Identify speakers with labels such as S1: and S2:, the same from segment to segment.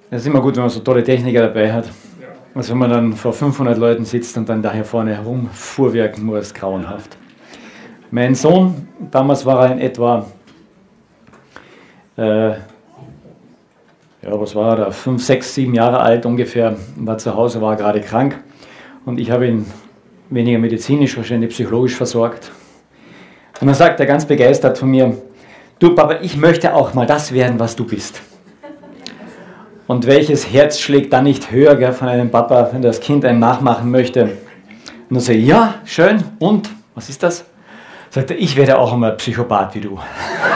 S1: Es ist immer gut, wenn man so tolle Techniker dabei hat. Also wenn man dann vor 500 Leuten sitzt und dann da hier vorne herumfuhrwerken muss, grauenhaft. Mein Sohn, damals war er in etwa, was war er da, 5, 6, 7 Jahre alt ungefähr, war zu Hause, war gerade krank und ich habe ihn weniger medizinisch, wahrscheinlich psychologisch versorgt. Und dann sagt er ganz begeistert von mir, du Papa, ich möchte auch mal das werden, was du bist. Und welches Herz schlägt da nicht höher, gell, von einem Papa, wenn das Kind einen nachmachen möchte? Und dann sage ich, ja, schön, und, was ist das? Sagt er, ich werde auch einmal Psychopath wie du.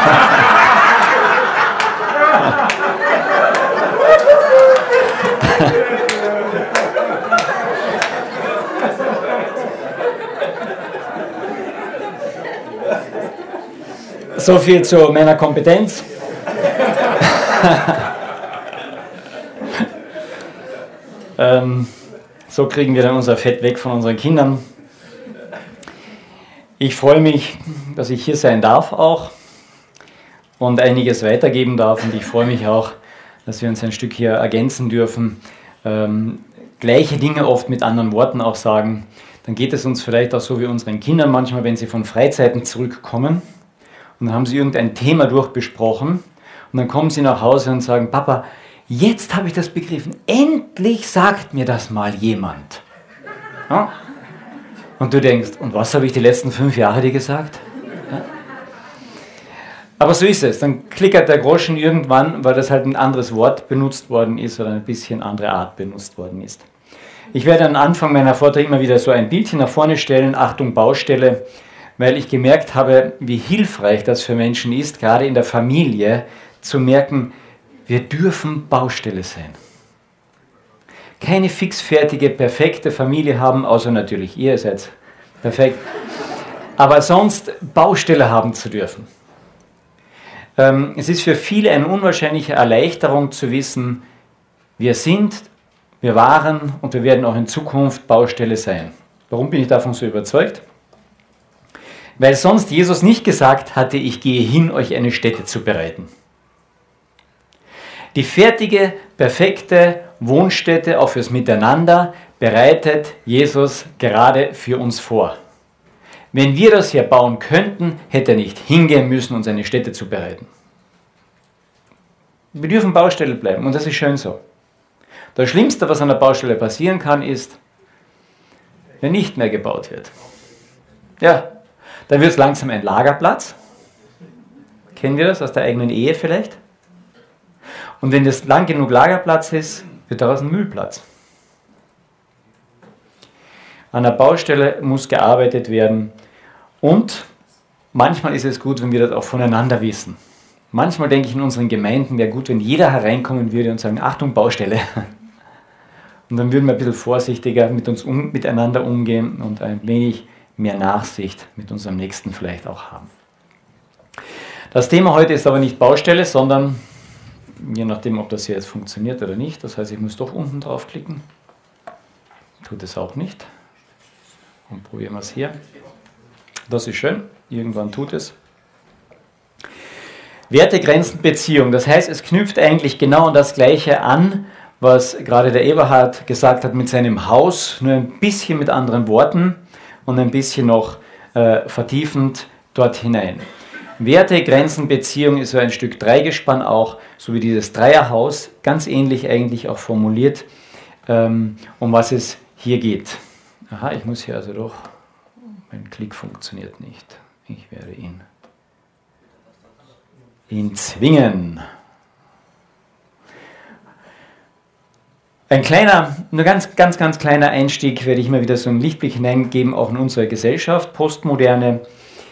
S1: So viel zu meiner Kompetenz. So kriegen wir dann unser Fett weg von unseren Kindern. Ich freue mich, dass ich hier sein darf auch und einiges weitergeben darf. Und ich freue mich auch, dass wir uns ein Stück hier ergänzen dürfen. Gleiche Dinge oft mit anderen Worten auch sagen. Dann geht es uns vielleicht auch so wie unseren Kindern manchmal, wenn sie von Freizeiten zurückkommen. Und dann haben sie irgendein Thema durchbesprochen und dann kommen sie nach Hause und sagen, Papa, jetzt habe ich das begriffen. Endlich sagt mir das mal jemand. Ja? Und du denkst, und was habe ich die letzten 5 Jahre dir gesagt? Ja? Aber so ist es. Dann klickert der Groschen irgendwann, weil das halt ein anderes Wort benutzt worden ist oder eine bisschen andere Art benutzt worden ist. Ich werde am Anfang meiner Vorträge immer wieder so ein Bildchen nach vorne stellen, Achtung Baustelle, weil ich gemerkt habe, wie hilfreich das für Menschen ist, gerade in der Familie, zu merken, wir dürfen Baustelle sein. Keine fixfertige, perfekte Familie haben, außer natürlich ihr seid perfekt, aber sonst Baustelle haben zu dürfen. Es ist für viele eine unwahrscheinliche Erleichterung zu wissen, wir sind, wir waren und wir werden auch in Zukunft Baustelle sein. Warum bin ich davon so überzeugt? Weil sonst Jesus nicht gesagt hatte, ich gehe hin, euch eine Stätte zu bereiten. Die fertige, perfekte Wohnstätte auch fürs Miteinander bereitet Jesus gerade für uns vor. Wenn wir das hier bauen könnten, hätte er nicht hingehen müssen, uns eine Stätte zu bereiten. Wir dürfen Baustelle bleiben und das ist schön so. Das Schlimmste, was an der Baustelle passieren kann, ist, wenn nicht mehr gebaut wird. Ja, dann wird es langsam ein Lagerplatz. Kennen wir das aus der eigenen Ehe vielleicht? Und wenn das lang genug Lagerplatz ist, wird daraus ein Müllplatz. An der Baustelle muss gearbeitet werden und manchmal ist es gut, wenn wir das auch voneinander wissen. Manchmal denke ich, in unseren Gemeinden wäre gut, wenn jeder hereinkommen würde und sagen, Achtung, Baustelle. Und dann würden wir ein bisschen vorsichtiger miteinander umgehen und ein wenig mehr Nachsicht mit unserem Nächsten vielleicht auch haben. Das Thema heute ist aber nicht Baustelle, sondern je nachdem, ob das hier jetzt funktioniert oder nicht. Das heißt, ich muss doch unten draufklicken. Tut es auch nicht. Und probieren wir es hier. Das ist schön. Irgendwann tut es. Werte, Grenzen, Beziehung. Das heißt, es knüpft eigentlich genau an das Gleiche an, was gerade der Eberhard gesagt hat mit seinem Haus, nur ein bisschen mit anderen Worten und ein bisschen noch vertiefend dort hinein. Werte, Grenzen, Beziehung ist so ein Stück Dreigespann auch, so wie dieses Dreierhaus, ganz ähnlich eigentlich auch formuliert, um was es hier geht. Aha, ich muss hier also doch, mein Klick funktioniert nicht. Ich werde ihn zwingen. Ein kleiner, nur ganz kleiner Einstieg werde ich immer wieder so einen Lichtblick hineingeben, auch in unsere Gesellschaft, Postmoderne.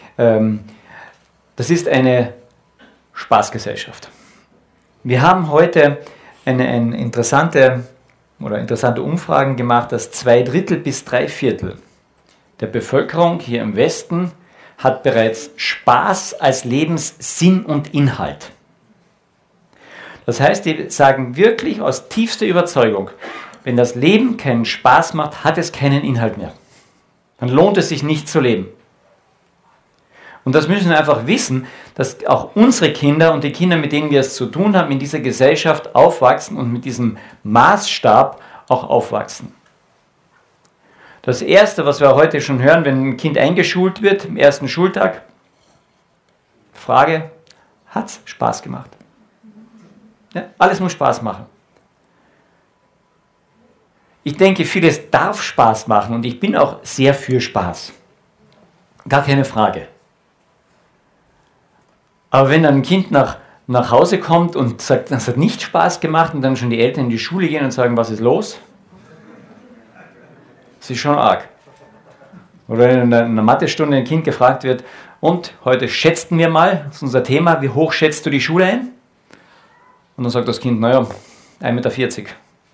S1: Das ist eine Spaßgesellschaft. Wir haben heute eine interessante Umfragen gemacht, dass 2/3 bis 3/4 der Bevölkerung hier im Westen hat bereits Spaß als Lebenssinn und Inhalt. Das heißt, die sagen wirklich aus tiefster Überzeugung, wenn das Leben keinen Spaß macht, hat es keinen Inhalt mehr. Dann lohnt es sich nicht zu leben. Und das müssen wir einfach wissen, dass auch unsere Kinder und die Kinder, mit denen wir es zu tun haben, in dieser Gesellschaft aufwachsen und mit diesem Maßstab auch aufwachsen. Das Erste, was wir heute schon hören, wenn ein Kind eingeschult wird, am ersten Schultag, Frage, hat es Spaß gemacht? Ja, alles muss Spaß machen. Ich denke, vieles darf Spaß machen und ich bin auch sehr für Spaß. Gar keine Frage. Aber wenn dann ein Kind nach Hause kommt und sagt, das hat nicht Spaß gemacht und dann schon die Eltern in die Schule gehen und sagen, was ist los? Das ist schon arg. Oder in einer Mathestunde ein Kind gefragt wird, und heute schätzten wir mal, das ist unser Thema, wie hoch schätzt du die Schule ein? Und dann sagt das Kind, naja, 1,40 Meter.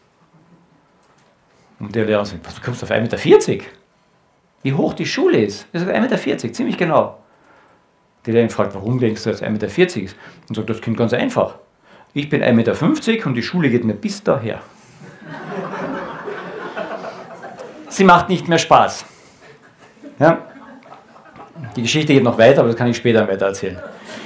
S1: Und der Lehrer sagt, was, du kommst auf 1,40 Meter? Wie hoch die Schule ist? Er sagt 1,40 Meter, ziemlich genau. Der Lehrer fragt, warum denkst du, dass 1,40 Meter ist? Und sagt das Kind ganz einfach. Ich bin 1,50 Meter und die Schule geht mir bis daher. Sie macht nicht mehr Spaß. Ja? Die Geschichte geht noch weiter, aber das kann ich später weiter erzählen.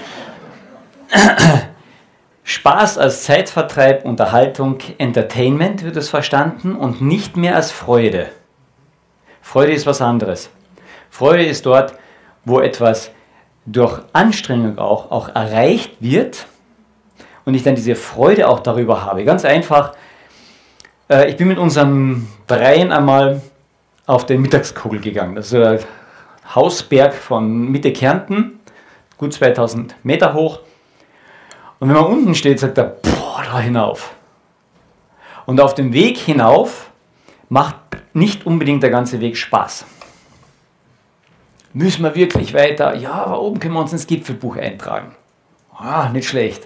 S1: Spaß als Zeitvertreib, Unterhaltung, Entertainment wird es verstanden und nicht mehr als Freude. Freude ist was anderes. Freude ist dort, wo etwas durch Anstrengung auch erreicht wird und ich dann diese Freude auch darüber habe. Ganz einfach, ich bin mit unserem Dreien einmal auf den Mittagskogel gegangen. Das ist ein Hausberg von Mitte Kärnten, gut 2000 Meter hoch. Und wenn man unten steht, sagt er, boah, da hinauf. Und auf dem Weg hinauf macht nicht unbedingt der ganze Weg Spaß. Müssen wir wirklich weiter? Ja, aber oben können wir uns ins Gipfelbuch eintragen. Ah, nicht schlecht.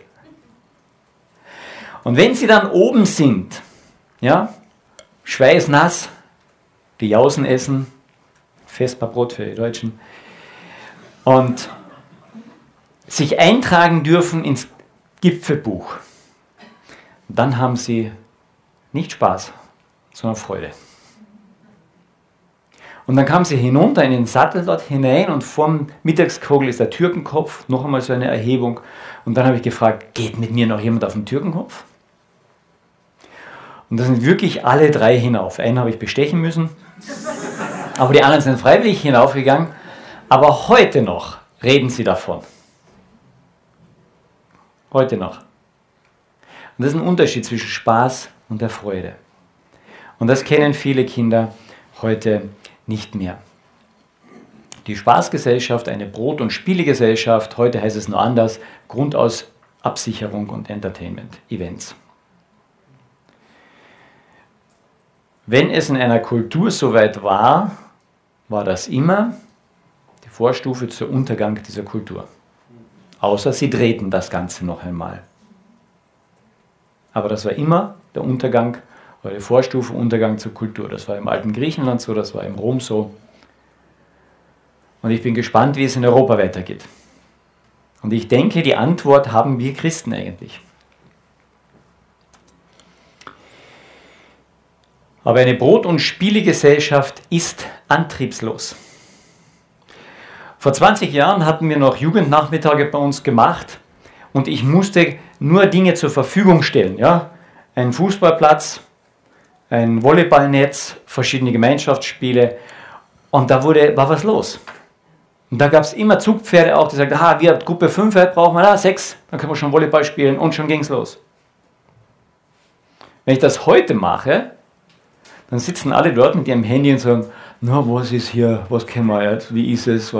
S1: Und wenn Sie dann oben sind, ja, schweißnass, die Jausen essen, Vesperbrot für die Deutschen, und sich eintragen dürfen ins Gipfelbuch, dann haben Sie nicht Spaß, sondern Freude. Und dann kamen sie hinunter in den Sattel dort hinein und vorm Mittagskogel ist der Türkenkopf, noch einmal so eine Erhebung. Und dann habe ich gefragt, geht mit mir noch jemand auf den Türkenkopf? Und da sind wirklich alle drei hinauf. Einen habe ich bestechen müssen, aber die anderen sind freiwillig hinaufgegangen. Aber heute noch reden sie davon. Heute noch. Und das ist ein Unterschied zwischen Spaß und der Freude. Und das kennen viele Kinder heute nicht mehr. Die Spaßgesellschaft, eine Brot- und Spielegesellschaft, heute heißt es nur anders, Grundaus Absicherung und Entertainment, Events. Wenn es in einer Kultur soweit war, war das immer die Vorstufe zum Untergang dieser Kultur. Außer sie drehten das Ganze noch einmal. Aber das war immer der Untergang, oder die Vorstufe Untergang zur Kultur. Das war im alten Griechenland so, das war im Rom so. Und ich bin gespannt, wie es in Europa weitergeht. Und ich denke, die Antwort haben wir Christen eigentlich. Aber eine Brot- und Spielegesellschaft ist antriebslos. Vor 20 Jahren hatten wir noch Jugendnachmittage bei uns gemacht und ich musste nur Dinge zur Verfügung stellen. Ja? Ein Fußballplatz, ein Volleyballnetz, verschiedene Gemeinschaftsspiele und da war was los. Und da gab es immer Zugpferde auch, die sagten, wir Gruppe 5 brauchen wir, 6, dann können wir schon Volleyball spielen und schon ging es los. Wenn ich das heute mache, dann sitzen alle dort mit ihrem Handy und sagen, na, was ist hier, was kennen wir jetzt, wie ist es?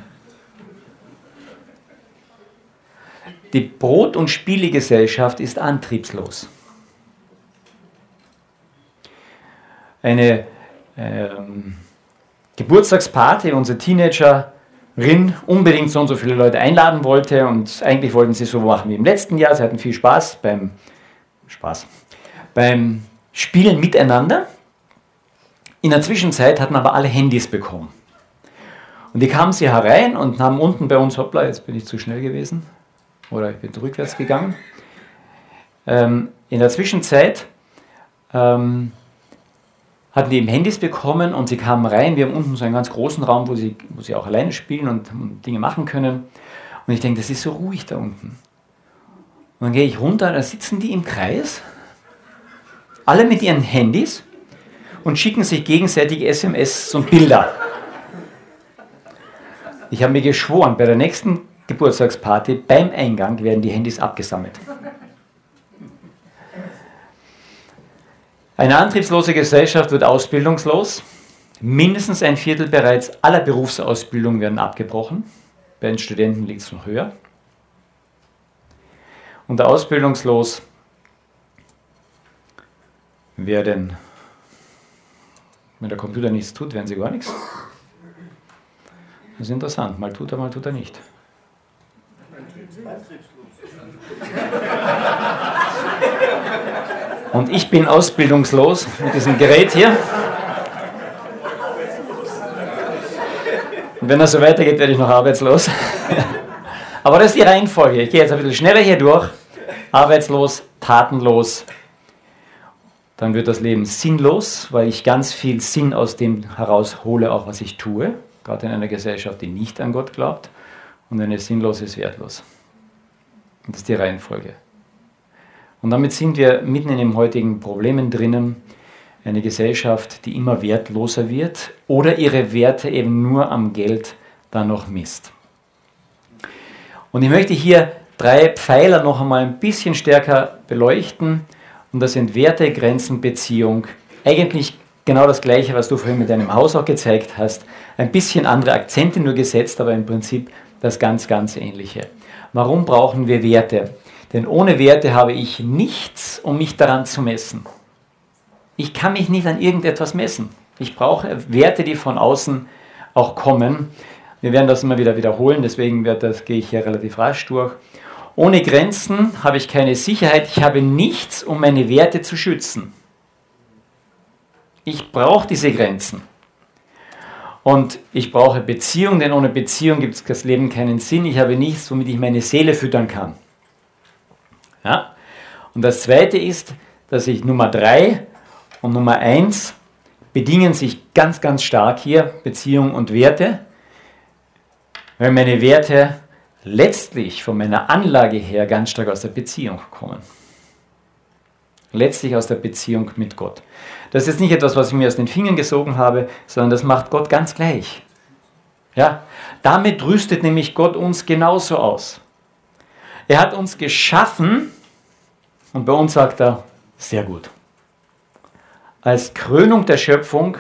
S1: Die Brot- und Spielegesellschaft ist antriebslos. Eine Geburtstagsparty, unsere Teenagerin unbedingt so und so viele Leute einladen wollte und eigentlich wollten sie so machen wie im letzten Jahr. Sie hatten viel Spaß beim Spielen miteinander. In der Zwischenzeit hatten aber alle Handys bekommen. Und die kamen sie herein und haben unten bei uns, hoppla, jetzt bin ich zu schnell gewesen, oder ich bin rückwärts gegangen. In der Zwischenzeit hatten die eben Handys bekommen und sie kamen rein. Wir haben unten so einen ganz großen Raum, wo sie auch alleine spielen und Dinge machen können. Und ich denke, das ist so ruhig da unten. Und dann gehe ich runter, da sitzen die im Kreis, alle mit ihren Handys und schicken sich gegenseitig SMS und Bilder. Ich habe mir geschworen, bei der nächsten Geburtstagsparty beim Eingang werden die Handys abgesammelt. Eine antriebslose Gesellschaft wird ausbildungslos. Mindestens ein Viertel bereits aller Berufsausbildungen werden abgebrochen. Bei den Studenten liegt es noch höher. Und ausbildungslos werden, wenn der Computer nichts tut, werden sie gar nichts. Das ist interessant. Mal tut er nicht. Und ich bin ausbildungslos mit diesem Gerät hier. Und wenn das so weitergeht, werde ich noch arbeitslos. Aber das ist die Reihenfolge. Ich gehe jetzt ein bisschen schneller hier durch. Arbeitslos, tatenlos. Dann wird das Leben sinnlos, weil ich ganz viel Sinn aus dem heraushole, auch was ich tue. Gerade in einer Gesellschaft, die nicht an Gott glaubt. Und eine sinnlose ist wertlos. Und das ist die Reihenfolge. Und damit sind wir mitten in den heutigen Problemen drinnen. Eine Gesellschaft, die immer wertloser wird oder ihre Werte eben nur am Geld dann noch misst. Und ich möchte hier 3 Pfeiler noch einmal ein bisschen stärker beleuchten. Und das sind Werte, Grenzen, Beziehung. Eigentlich genau das Gleiche, was du vorhin mit deinem Haus auch gezeigt hast. Ein bisschen andere Akzente nur gesetzt, aber im Prinzip das ganz, ganz Ähnliche. Warum brauchen wir Werte? Denn ohne Werte habe ich nichts, um mich daran zu messen. Ich kann mich nicht an irgendetwas messen. Ich brauche Werte, die von außen auch kommen. Wir werden das immer wieder wiederholen, deswegen gehe ich hier relativ rasch durch. Ohne Grenzen habe ich keine Sicherheit. Ich habe nichts, um meine Werte zu schützen. Ich brauche diese Grenzen. Und ich brauche Beziehung, denn ohne Beziehung gibt das Leben keinen Sinn. Ich habe nichts, womit ich meine Seele füttern kann. Ja? Und das Zweite ist, dass ich Nummer 3 und Nummer 1 bedingen sich ganz, ganz stark hier, Beziehung und Werte, weil meine Werte letztlich von meiner Anlage her ganz stark aus der Beziehung kommen. Letztlich aus der Beziehung mit Gott. Das ist jetzt nicht etwas, was ich mir aus den Fingern gesogen habe, sondern das macht Gott ganz gleich. Ja? Damit rüstet nämlich Gott uns genauso aus. Er hat uns geschaffen und bei uns sagt er, sehr gut. Als Krönung der Schöpfung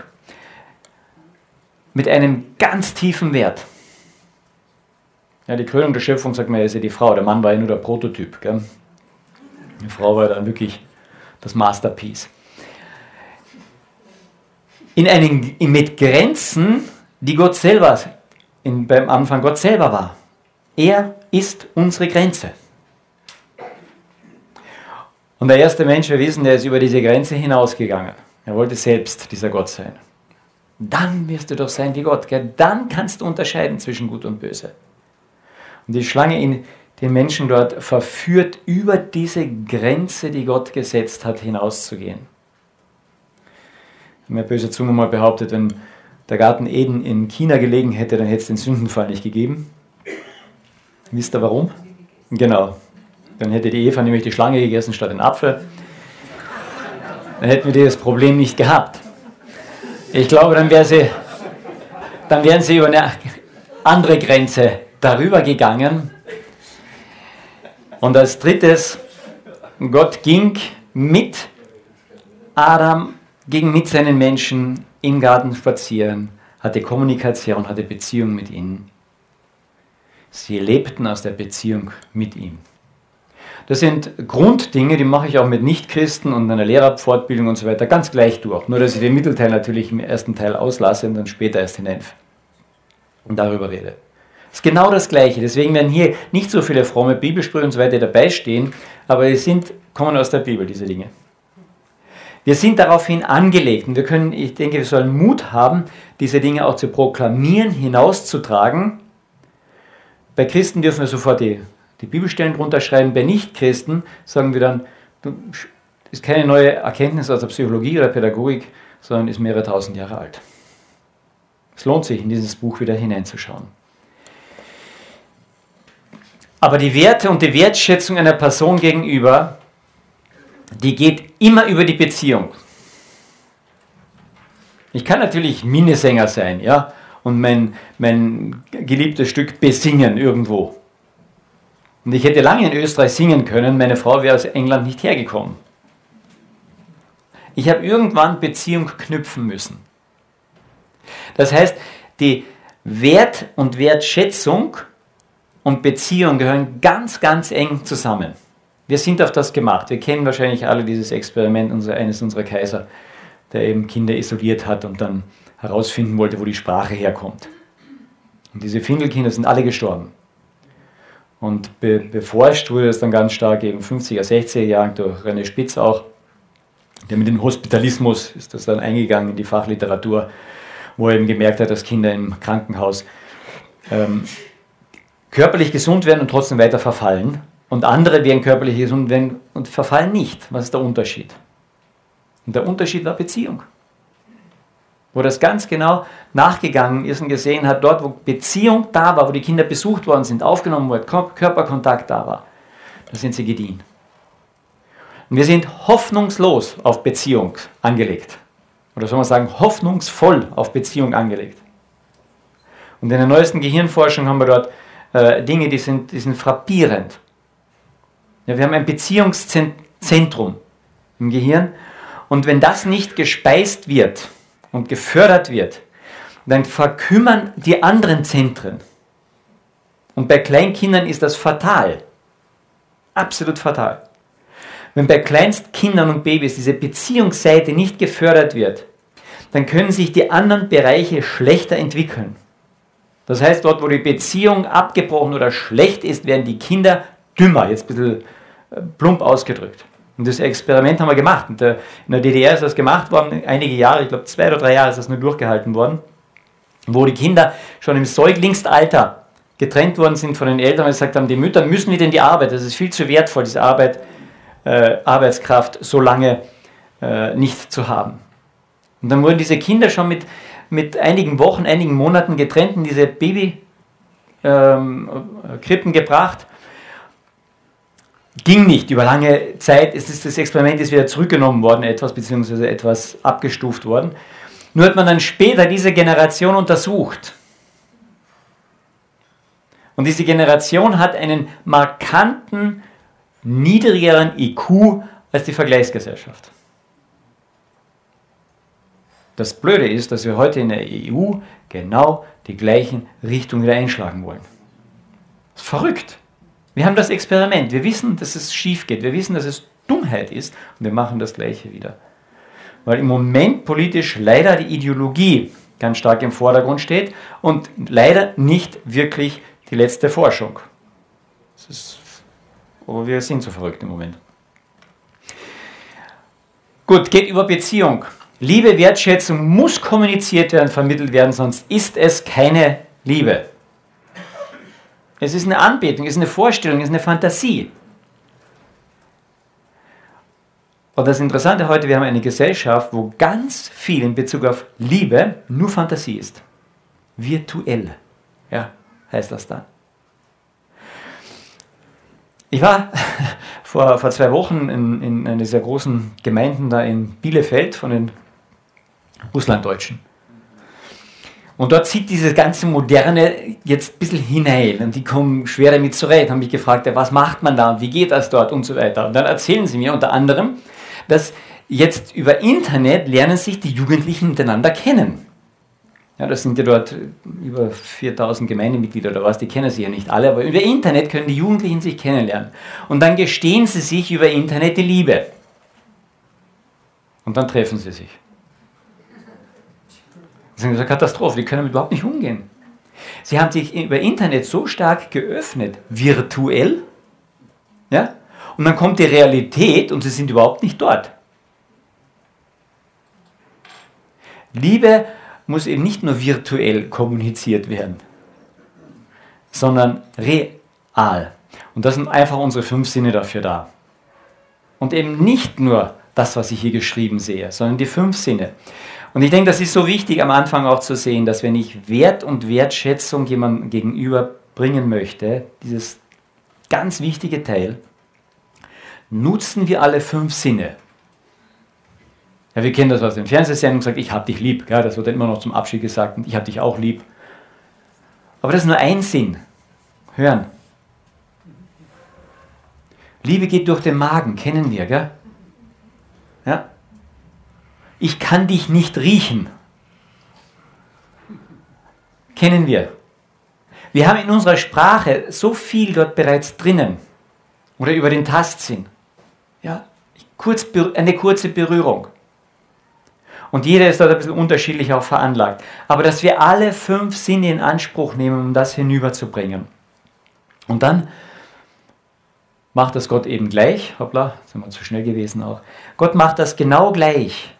S1: mit einem ganz tiefen Wert. Ja, die Krönung der Schöpfung, sagt man, ist ja die Frau. Der Mann war ja nur der Prototyp. Gell? Die Frau war dann wirklich das Masterpiece. Mit Grenzen, die Gott selber, beim Anfang Gott selber war. Er ist unsere Grenze. Und der erste Mensch, wir wissen, der ist über diese Grenze hinausgegangen. Er wollte selbst dieser Gott sein. Dann wirst du doch sein wie Gott. Gell? Dann kannst du unterscheiden zwischen Gut und Böse. Und die Schlange den Menschen dort verführt, über diese Grenze, die Gott gesetzt hat, hinauszugehen. Mir böse Zunge mal behauptet, wenn der Garten Eden in China gelegen hätte, dann hätte es den Sündenfall nicht gegeben. Wisst ihr warum? Genau. Dann hätte die Eva nämlich die Schlange gegessen statt den Apfel. Dann hätten wir dieses Problem nicht gehabt. Ich glaube, dann wären sie über eine andere Grenze darüber gegangen. Und als drittes, Gott ging mit Adam, ging mit seinen Menschen im Garten spazieren, hatte Kommunikation, hatte Beziehung mit ihnen. Sie lebten aus der Beziehung mit ihm. Das sind Grunddinge, die mache ich auch mit Nichtchristen und einer Lehrerfortbildung und so weiter ganz gleich durch. Nur, dass ich den Mittelteil natürlich im ersten Teil auslasse und dann später erst hinein und darüber rede. Das ist genau das Gleiche. Deswegen werden hier nicht so viele fromme Bibelsprüche und so weiter dabei stehen, aber kommen aus der Bibel, diese Dinge. Wir sind daraufhin angelegt und ich denke, wir sollen Mut haben, diese Dinge auch zu proklamieren, hinauszutragen. Bei Christen dürfen wir sofort die Bibelstellen drunter schreiben. Bei Nichtchristen sagen wir dann, das ist keine neue Erkenntnis aus der Psychologie oder Pädagogik, sondern ist mehrere tausend Jahre alt. Es lohnt sich, in dieses Buch wieder hineinzuschauen. Aber die Werte und die Wertschätzung einer Person gegenüber, die geht immer über die Beziehung. Ich kann natürlich Minnesänger sein, ja, und mein geliebtes Stück besingen irgendwo. Und ich hätte lange in Österreich singen können, meine Frau wäre aus England nicht hergekommen. Ich habe irgendwann Beziehung knüpfen müssen. Das heißt, die Wert und Wertschätzung und Beziehung gehören ganz, ganz eng zusammen. Wir sind auf das gemacht. Wir kennen wahrscheinlich alle dieses Experiment eines unserer Kaiser, der eben Kinder isoliert hat und dann herausfinden wollte, wo die Sprache herkommt. Und diese Findelkinder sind alle gestorben. Und beforscht wurde das dann ganz stark eben 50er, 60er Jahren durch René Spitz auch. Der mit dem Hospitalismus ist das dann eingegangen in die Fachliteratur, wo er eben gemerkt hat, dass Kinder im Krankenhaus körperlich gesund werden und trotzdem weiter verfallen. Und andere werden körperlich gesund werden und verfallen nicht. Was ist der Unterschied? Und der Unterschied war Beziehung. Wo das ganz genau nachgegangen ist und gesehen hat, dort wo Beziehung da war, wo die Kinder besucht worden sind, aufgenommen worden, Körperkontakt da war, da sind sie gediehen. Und wir sind hoffnungslos auf Beziehung angelegt. Oder soll man sagen, hoffnungsvoll auf Beziehung angelegt. Und in der neuesten Gehirnforschung haben wir dort Dinge, die sind frappierend. Ja, wir haben ein Beziehungszentrum im Gehirn und wenn das nicht gespeist wird und gefördert wird, dann verkümmern die anderen Zentren. Und bei Kleinkindern ist das fatal. Absolut fatal. Wenn bei Kleinstkindern und Babys diese Beziehungsseite nicht gefördert wird, dann können sich die anderen Bereiche schlechter entwickeln. Das heißt, dort, wo die Beziehung abgebrochen oder schlecht ist, werden die Kinder dümmer, jetzt ein bisschen plump ausgedrückt. Und das Experiment haben wir gemacht. Und in der DDR ist das gemacht worden, einige Jahre, ich glaube 2 oder 3 Jahre ist das nur durchgehalten worden, wo die Kinder schon im Säuglingsalter getrennt worden sind von den Eltern und gesagt haben, die Mütter müssen wieder in die Arbeit, das ist viel zu wertvoll, diese Arbeitskraft so lange nicht zu haben. Und dann wurden diese Kinder schon mit einigen Wochen, einigen Monaten getrennt in diese Babykrippen gebracht. Ging nicht über lange Zeit. Das Experiment ist wieder zurückgenommen worden, beziehungsweise etwas abgestuft worden. Nur hat man dann später diese Generation untersucht. Und diese Generation hat einen markanten, niedrigeren IQ als die Vergleichsgesellschaft. Das Blöde ist, dass wir heute in der EU genau die gleichen Richtungen wieder einschlagen wollen. Das ist verrückt. Wir haben das Experiment. Wir wissen, dass es schief geht. Wir wissen, dass es Dummheit ist. Und wir machen das Gleiche wieder. Weil im Moment politisch leider die Ideologie ganz stark im Vordergrund steht und leider nicht wirklich die letzte Forschung. Aber wir sind so verrückt im Moment. Gut, geht über Beziehung. Liebe, Wertschätzung muss kommuniziert werden, vermittelt werden, sonst ist es keine Liebe. Es ist eine Anbetung, es ist eine Vorstellung, es ist eine Fantasie. Und das Interessante heute, wir haben eine Gesellschaft, wo ganz viel in Bezug auf Liebe nur Fantasie ist. Virtuell, ja, heißt das dann. Ich war vor 2 Wochen in einer dieser großen Gemeinden da in Bielefeld von den Russlanddeutschen. Und dort zieht diese ganze Moderne jetzt ein bisschen hinein und die kommen schwer damit zurecht, haben mich gefragt, ja, was macht man da und wie geht das dort und so weiter. Und dann erzählen sie mir unter anderem, dass jetzt über Internet lernen sich die Jugendlichen miteinander kennen. Ja, das sind ja dort über 4000 Gemeindemitglieder oder was, die kennen sie ja nicht alle, aber über Internet können die Jugendlichen sich kennenlernen. Und dann gestehen sie sich über Internet die Liebe. Und dann treffen sie sich. Das ist eine Katastrophe, die können damit überhaupt nicht umgehen. Sie haben sich über Internet so stark geöffnet, virtuell, ja? Und dann kommt die Realität und sie sind überhaupt nicht dort. Liebe muss eben nicht nur virtuell kommuniziert werden, sondern real. Und das sind einfach unsere 5 Sinne dafür da. Und eben nicht nur das, was ich hier geschrieben sehe, sondern die 5 Sinne. Und ich denke, das ist so wichtig am Anfang auch zu sehen, dass wenn ich Wert und Wertschätzung jemandem gegenüber bringen möchte, dieses ganz wichtige Teil, nutzen wir alle 5 Sinne. Ja, wir kennen das aus den Fernsehsendungen, gesagt, ich hab dich lieb. Ja, das wird dann immer noch zum Abschied gesagt, und ich hab dich auch lieb. Aber das ist nur ein Sinn. Hören. Liebe geht durch den Magen, kennen wir, gell? Ja? Ich kann dich nicht riechen. Kennen wir. Wir haben in unserer Sprache so viel dort bereits drinnen. Oder über den Tastsinn. Ja? Eine kurze Berührung. Und jeder ist dort ein bisschen unterschiedlich auch veranlagt. Aber dass wir alle 5 Sinne in Anspruch nehmen, um das hinüberzubringen. Und dann macht das Gott eben gleich. Hoppla, sind wir zu schnell gewesen auch. Gott macht das genau gleich.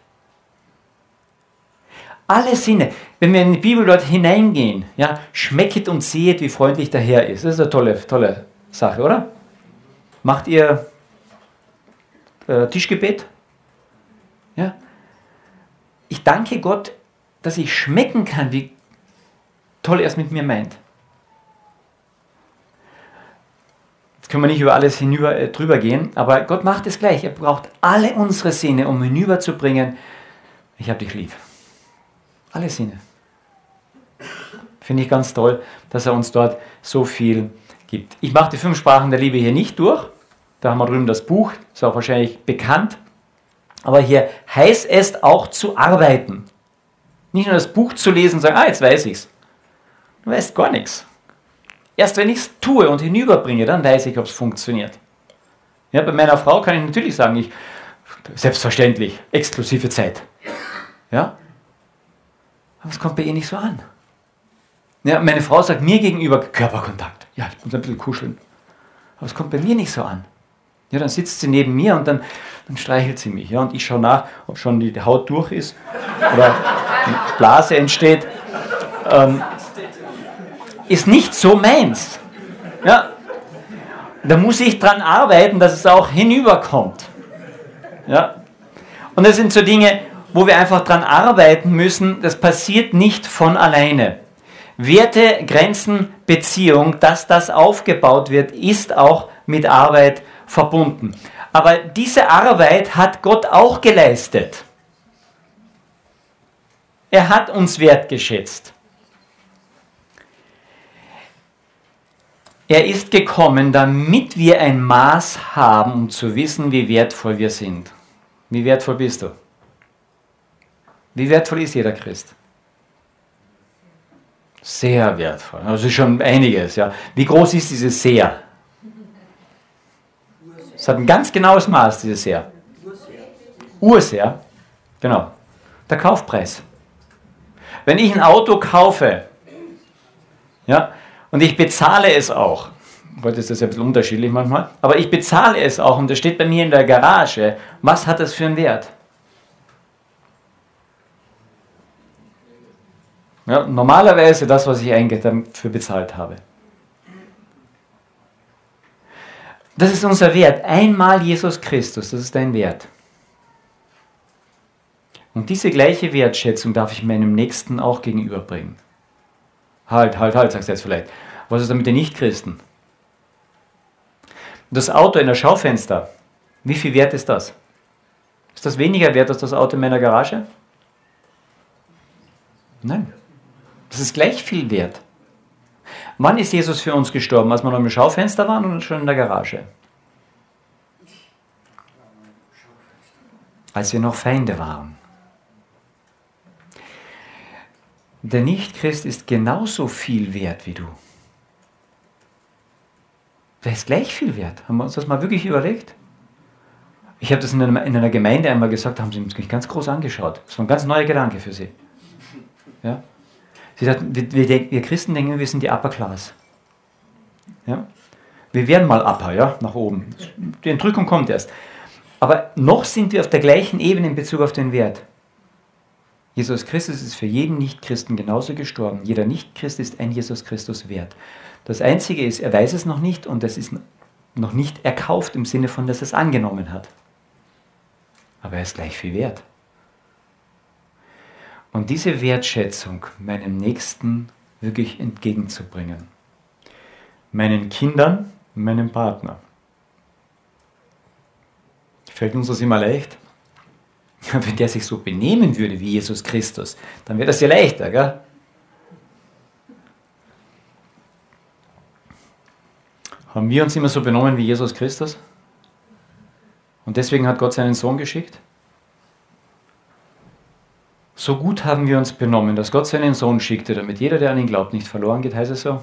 S1: Alle Sinne, wenn wir in die Bibel dort hineingehen, ja, schmecket und sehet, wie freundlich der Herr ist. Das ist eine tolle Sache, oder? Macht ihr Tischgebet? Ja? Ich danke Gott, dass ich schmecken kann, wie toll er es mit mir meint. Jetzt können wir nicht über alles drüber gehen, aber Gott macht es gleich. Er braucht alle unsere Sinne, um hinüberzubringen, ich habe dich lieb. Alle Sinne. Finde ich ganz toll, dass er uns dort so viel gibt. Ich mache die 5 Sprachen der Liebe hier nicht durch. Da haben wir drüben das Buch, ist auch wahrscheinlich bekannt. Aber hier heißt es auch zu arbeiten. Nicht nur das Buch zu lesen und sagen, jetzt weiß ich es. Du weißt gar nichts. Erst wenn ich es tue und hinüberbringe, dann weiß ich, ob es funktioniert. Ja, bei meiner Frau kann ich natürlich sagen, selbstverständlich, exklusive Zeit. Ja? Aber es kommt bei ihr nicht so an. Ja, meine Frau sagt mir gegenüber, Körperkontakt. Ja, ich muss ein bisschen kuscheln. Aber es kommt bei mir nicht so an. Ja, dann sitzt sie neben mir und dann streichelt sie mich. Ja, und ich schaue nach, ob schon die Haut durch ist oder eine Blase entsteht. Ist nicht so meins. Ja, da muss ich dran arbeiten, dass es auch hinüberkommt. Ja. Und das sind so Dinge, wo wir einfach dran arbeiten müssen. Das passiert nicht von alleine. Werte, Grenzen, Beziehung, dass das aufgebaut wird, ist auch mit Arbeit verbunden. Aber diese Arbeit hat Gott auch geleistet. Er hat uns wertgeschätzt. Er ist gekommen, damit wir ein Maß haben, um zu wissen, wie wertvoll wir sind. Wie wertvoll bist du? Wie wertvoll ist jeder Christ? Sehr wertvoll. Also schon einiges. Ja. Wie groß ist dieses Sehr? Es hat ein ganz genaues Maß, dieses Sehr. Ursehr. Genau. Der Kaufpreis. Wenn ich ein Auto kaufe, ja, und ich bezahle es auch, heute ist das ja ein bisschen unterschiedlich manchmal, aber ich bezahle es auch und das steht bei mir in der Garage, was hat das für einen Wert? Ja, normalerweise das, was ich dafür bezahlt habe. Das ist unser Wert. Einmal Jesus Christus, das ist dein Wert. Und diese gleiche Wertschätzung darf ich meinem Nächsten auch gegenüberbringen. Halt, sagst du jetzt vielleicht. Was ist da mit den Nichtchristen? Das Auto in der Schaufenster, wie viel wert ist das? Ist das weniger wert als das Auto in meiner Garage? Nein. Das ist gleich viel wert. Wann ist Jesus für uns gestorben? Als wir noch im Schaufenster waren oder schon in der Garage? Als wir noch Feinde waren. Der Nichtchrist ist genauso viel wert wie du. Der ist gleich viel wert. Haben wir uns das mal wirklich überlegt? Ich habe das in einer Gemeinde einmal gesagt, da haben sie mich ganz groß angeschaut. Das war ein ganz neuer Gedanke für sie. Ja? Sie sagten, wir Christen denken, wir sind die Upper Class. Ja? Wir werden mal Upper, ja, nach oben. Die Entrückung kommt erst. Aber noch sind wir auf der gleichen Ebene in Bezug auf den Wert. Jesus Christus ist für jeden Nichtchristen genauso gestorben. Jeder Nichtchrist ist ein Jesus Christus wert. Das Einzige ist, er weiß es noch nicht und es ist noch nicht erkauft im Sinne von, dass er es angenommen hat. aber er ist gleich viel wert. Und diese Wertschätzung meinem Nächsten wirklich entgegenzubringen. Meinen Kindern, meinem Partner. Fällt uns das immer leicht? Wenn der sich so benehmen würde wie Jesus Christus, dann wäre das ja leichter, gell? Haben wir uns immer so benommen wie Jesus Christus? Und deswegen hat Gott seinen Sohn geschickt? So gut haben wir uns benommen, dass Gott seinen Sohn schickte, damit jeder, der an ihn glaubt, nicht verloren geht, heißt es so?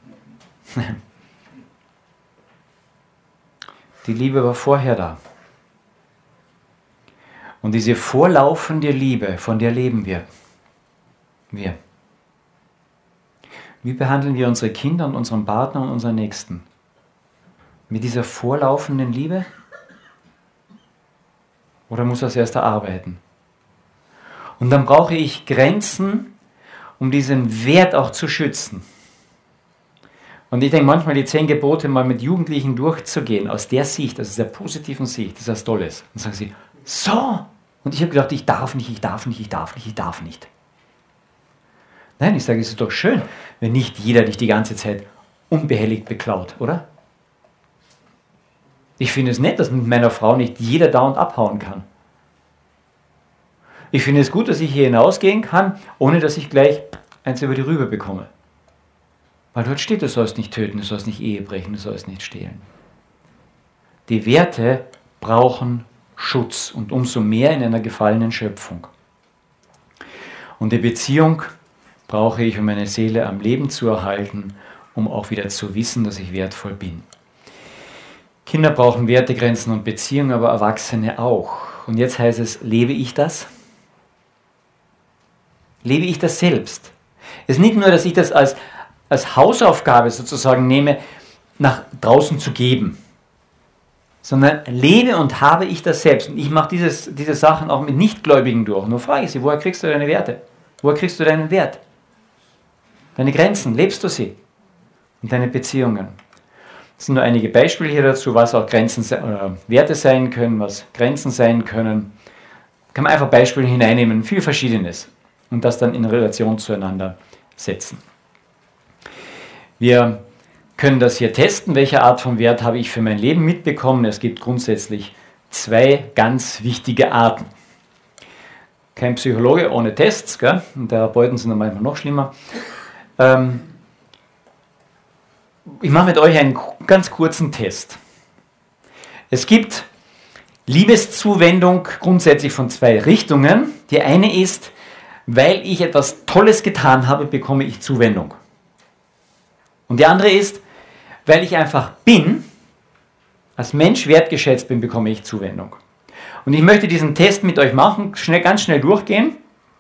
S1: Die Liebe war vorher da. Und diese vorlaufende Liebe, von der leben wir. Wie behandeln wir unsere Kinder und unseren Partner und unseren Nächsten? Mit dieser vorlaufenden Liebe? Oder muss das erst erarbeiten? Und dann brauche ich Grenzen, um diesen Wert auch zu schützen. Und ich denke manchmal, die 10 Gebote mal mit Jugendlichen durchzugehen, aus der Sicht, aus der positiven Sicht, das ist was Tolles. Dann sagen sie, so! Und ich habe gedacht, ich darf nicht. Nein, ich sage, es ist doch schön, wenn nicht jeder dich die ganze Zeit unbehelligt beklaut, oder? Ich finde es nett, dass mit meiner Frau nicht jeder dauernd abhauen kann. Ich finde es gut, dass ich hier hinausgehen kann, ohne dass ich gleich eins über die Rübe bekomme. Weil dort steht, du sollst nicht töten, du sollst nicht Ehe brechen, du sollst nicht stehlen. Die Werte brauchen Schutz und umso mehr in einer gefallenen Schöpfung. Und die Beziehung brauche ich, um meine Seele am Leben zu erhalten, um auch wieder zu wissen, dass ich wertvoll bin. Kinder brauchen Wertegrenzen und Beziehungen, aber Erwachsene auch. Und jetzt heißt es, lebe ich das? Lebe ich das selbst? Es ist nicht nur, dass ich das als Hausaufgabe sozusagen nehme, nach draußen zu geben, sondern lebe und habe ich das selbst. Und ich mache diese Sachen auch mit Nichtgläubigen durch. Nur frage ich sie, woher kriegst du deine Werte? Woher kriegst du deinen Wert? Deine Grenzen, lebst du sie? Und deine Beziehungen. Das sind nur einige Beispiele hier dazu, was auch Werte sein können, was Grenzen sein können. Kann man einfach Beispiele hineinnehmen, viel Verschiedenes. Und das dann in Relation zueinander setzen. Wir können das hier testen, welche Art von Wert habe ich für mein Leben mitbekommen. Es gibt grundsätzlich 2 ganz wichtige Arten. Kein Psychologe ohne Tests, gell? Und Therapeuten sind dann manchmal noch schlimmer. Ich mache mit euch einen ganz kurzen Test. Es gibt Liebeszuwendung grundsätzlich von 2 Richtungen. Die eine ist, weil ich etwas Tolles getan habe, bekomme ich Zuwendung. Und die andere ist, weil ich einfach bin, als Mensch wertgeschätzt bin, bekomme ich Zuwendung. Und ich möchte diesen Test mit euch machen, ganz schnell durchgehen.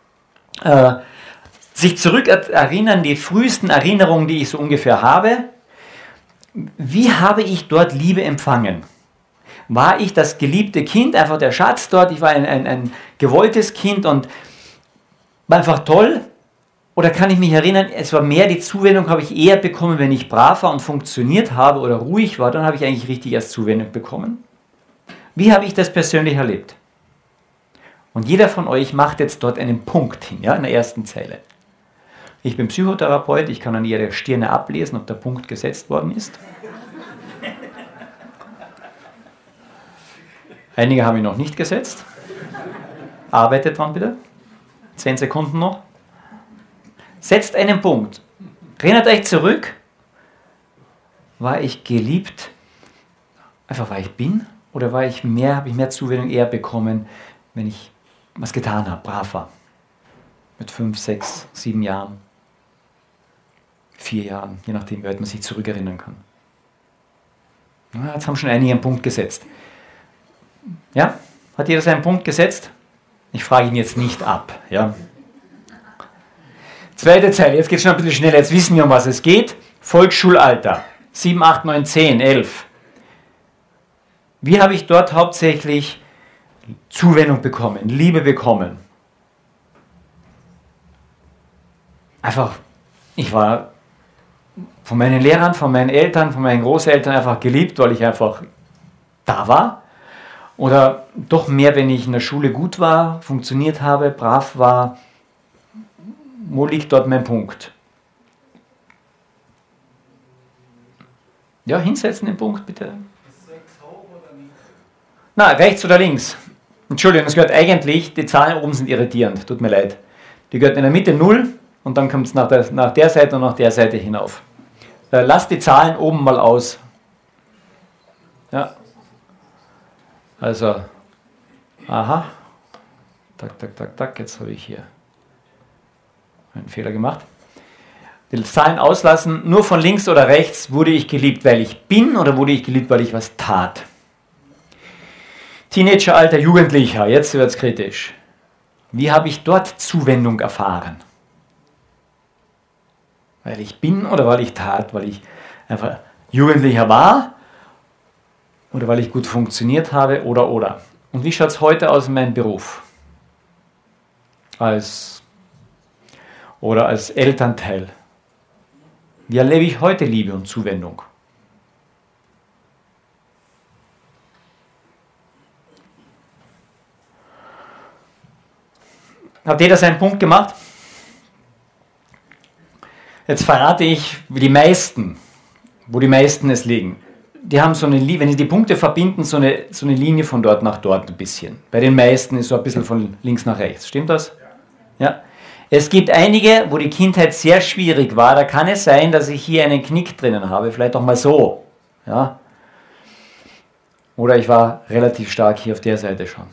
S1: Sich zurückerinnern, die frühesten Erinnerungen, die ich so ungefähr habe. Wie habe ich dort Liebe empfangen? War ich das geliebte Kind, einfach der Schatz dort? Ich war ein gewolltes Kind und war einfach toll? Oder kann ich mich erinnern, es war mehr die Zuwendung, habe ich eher bekommen, wenn ich brav war und funktioniert habe oder ruhig war, dann habe ich eigentlich richtig erst Zuwendung bekommen. Wie habe ich das persönlich erlebt? Und jeder von euch macht jetzt dort einen Punkt hin, ja, in der ersten Zeile. Ich bin Psychotherapeut, ich kann an jeder Stirne ablesen, ob der Punkt gesetzt worden ist. Einige haben ihn noch nicht gesetzt. Arbeitet dran bitte. 10 Sekunden noch. Setzt einen Punkt. Erinnert euch zurück. War ich geliebt, einfach weil ich bin? Oder habe ich mehr Zuwendung eher bekommen, wenn ich was getan habe, brav war? Mit 5, 6, 7 Jahren, 4 Jahren, je nachdem, wie weit man sich zurückerinnern kann. Ja, jetzt haben schon einige einen Punkt gesetzt. Ja? Hat jeder seinen Punkt gesetzt? Ich frage ihn jetzt nicht ab. Ja? Zweite Zeile, jetzt geht es schon ein bisschen schneller, jetzt wissen wir, um was es geht. Volksschulalter, 7, 8, 9, 10, 11. Wie habe ich dort hauptsächlich Zuwendung bekommen, Liebe bekommen? Einfach, ich war von meinen Lehrern, von meinen Eltern, von meinen Großeltern einfach geliebt, weil ich einfach da war. Oder doch mehr, wenn ich in der Schule gut war, funktioniert habe, brav war? Wo liegt dort mein Punkt? Ja, hinsetzen den Punkt, bitte. Na, rechts oder links? Entschuldigung, das gehört eigentlich, die Zahlen oben sind irritierend, tut mir leid. Die gehört in der Mitte 0 und dann kommt es nach der Seite und nach der Seite hinauf. Lasst die Zahlen oben mal aus. Ja. Also, aha. Tak, jetzt habe ich hier einen Fehler gemacht. Die Zahlen auslassen, nur von links oder rechts wurde ich geliebt, weil ich bin oder wurde ich geliebt, weil ich was tat. Teenageralter, Jugendlicher, jetzt wird es kritisch. Wie habe ich dort Zuwendung erfahren? Weil ich bin oder weil ich tat, weil ich einfach Jugendlicher war oder weil ich gut funktioniert habe oder. Und wie schaut es heute aus in meinem Beruf? Als Elternteil. Wie erlebe ich heute Liebe und Zuwendung? Hat jeder seinen Punkt gemacht? Jetzt verrate ich, wo die meisten es legen. Die haben so eine Linie, wenn sie die Punkte verbinden, so eine Linie von dort nach dort ein bisschen. Bei den meisten ist so ein bisschen von links nach rechts. Stimmt das? Ja. Es gibt einige, wo die Kindheit sehr schwierig war. Da kann es sein, dass ich hier einen Knick drinnen habe. Vielleicht auch mal so. Ja. Oder ich war relativ stark hier auf der Seite schon.